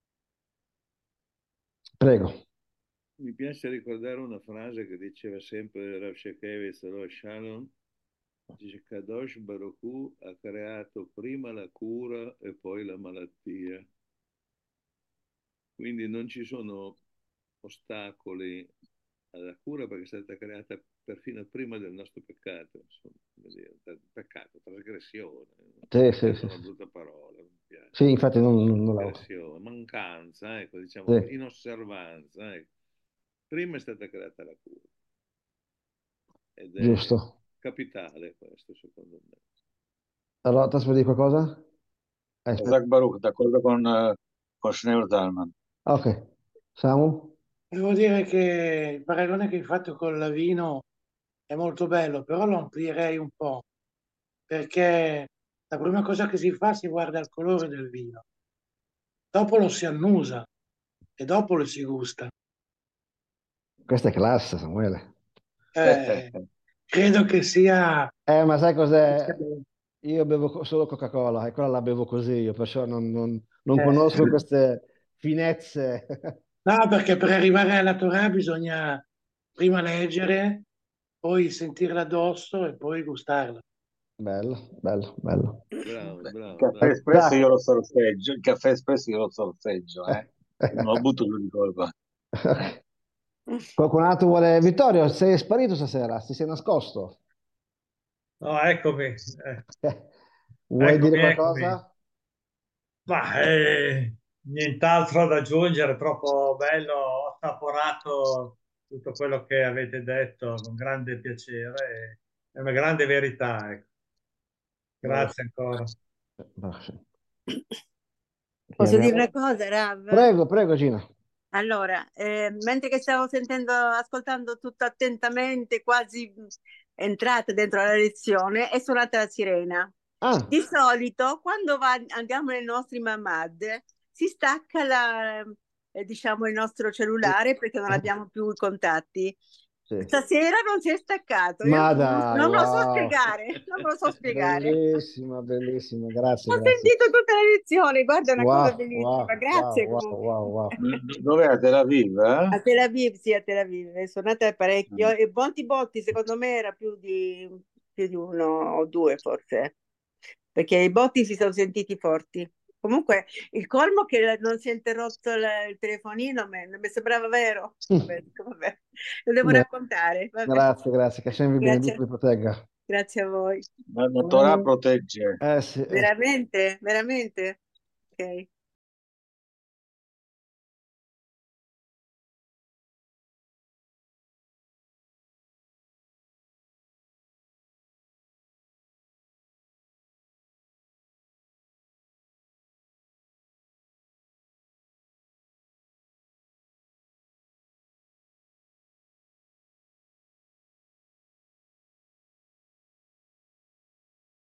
Prego. Mi piace ricordare una frase che diceva sempre Rav Shekevitz Rosh Shalom, dice Kadosh Baruch Hu ha creato prima la cura e poi la malattia. Quindi non ci sono ostacoli alla cura perché è stata creata perfino prima del nostro peccato, insomma, peccato, trasgressione. Sì, sì, Peccato è sì. una brutta parola, mi piace. Sì, infatti non la... Trasgressione, mancanza, ecco, diciamo, Sì, inosservanza, ecco. Prima è stata creata la cura ed è giusto. capitale questo, secondo me. Allora, ti aspetti qualcosa? Aspetta. Isaac Baruch, d'accordo con Schneur Zalman. Ok. Samu? Devo dire che il paragone che hai fatto con il vino è molto bello, però lo amplierei un po', perché la prima cosa che si fa si guarda il colore del vino, dopo lo si annusa e dopo lo si gusta. Questa è classe, Samuele. Eh, credo che sia... Ma sai cos'è? Io bevo solo Coca-Cola e quella la bevo così, io perciò non conosco eh, queste finezze. no, perché per arrivare alla Torah bisogna prima leggere, poi sentirla addosso e poi gustarla. Bello, bello, bello. Bravo, Il bravo, caffè bravo. espresso io Dai. lo sorseggio, il caffè espresso io lo sorseggio, non lo butto giù di colpa. Qualcun altro vuole... Vittorio, sei sparito stasera? Ti sei nascosto? No, eccomi. Vuoi dire Eccomi, eccomi. qualcosa? Ma nient'altro da aggiungere, troppo bello, ho assaporato tutto quello che avete detto con grande piacere, è una grande verità, ecco. Grazie ancora. Posso dire Chiamiamo- una cosa, Rav? Prego, prego, Gina. Allora, mentre che stavo ascoltando tutto attentamente, quasi entrata dentro la lezione, è suonata la sirena. Ah, Di solito, quando andiamo nei nostri mamad, si stacca diciamo, il nostro cellulare perché non abbiamo più i contatti. sì. Stasera non si è staccato. Io Ma dai, non me lo so wow. spiegare, non me lo so spiegare. Bellissima, bellissima, grazie, Ho grazie. sentito tutta la lezione, guarda, è una cosa Wow, bellissima. wow, wow, Grazie wow, comunque. wow, wow. Dov'è a Tel Aviv? A Tel Aviv, sì, a Tel Aviv, è suonata parecchio Mm. e Botti Botti secondo me era più di uno o due forse, perché i botti si sono sentiti forti. Comunque il colmo che non si è interrotto il telefonino mi sembrava vero. Vabbè, lo devo Bene, raccontare. Vabbè. grazie, grazie, che Hashem vi benedica e vi Grazie, protegga. grazie a voi. La Torah protegge. Sì, Veramente, veramente. Ok.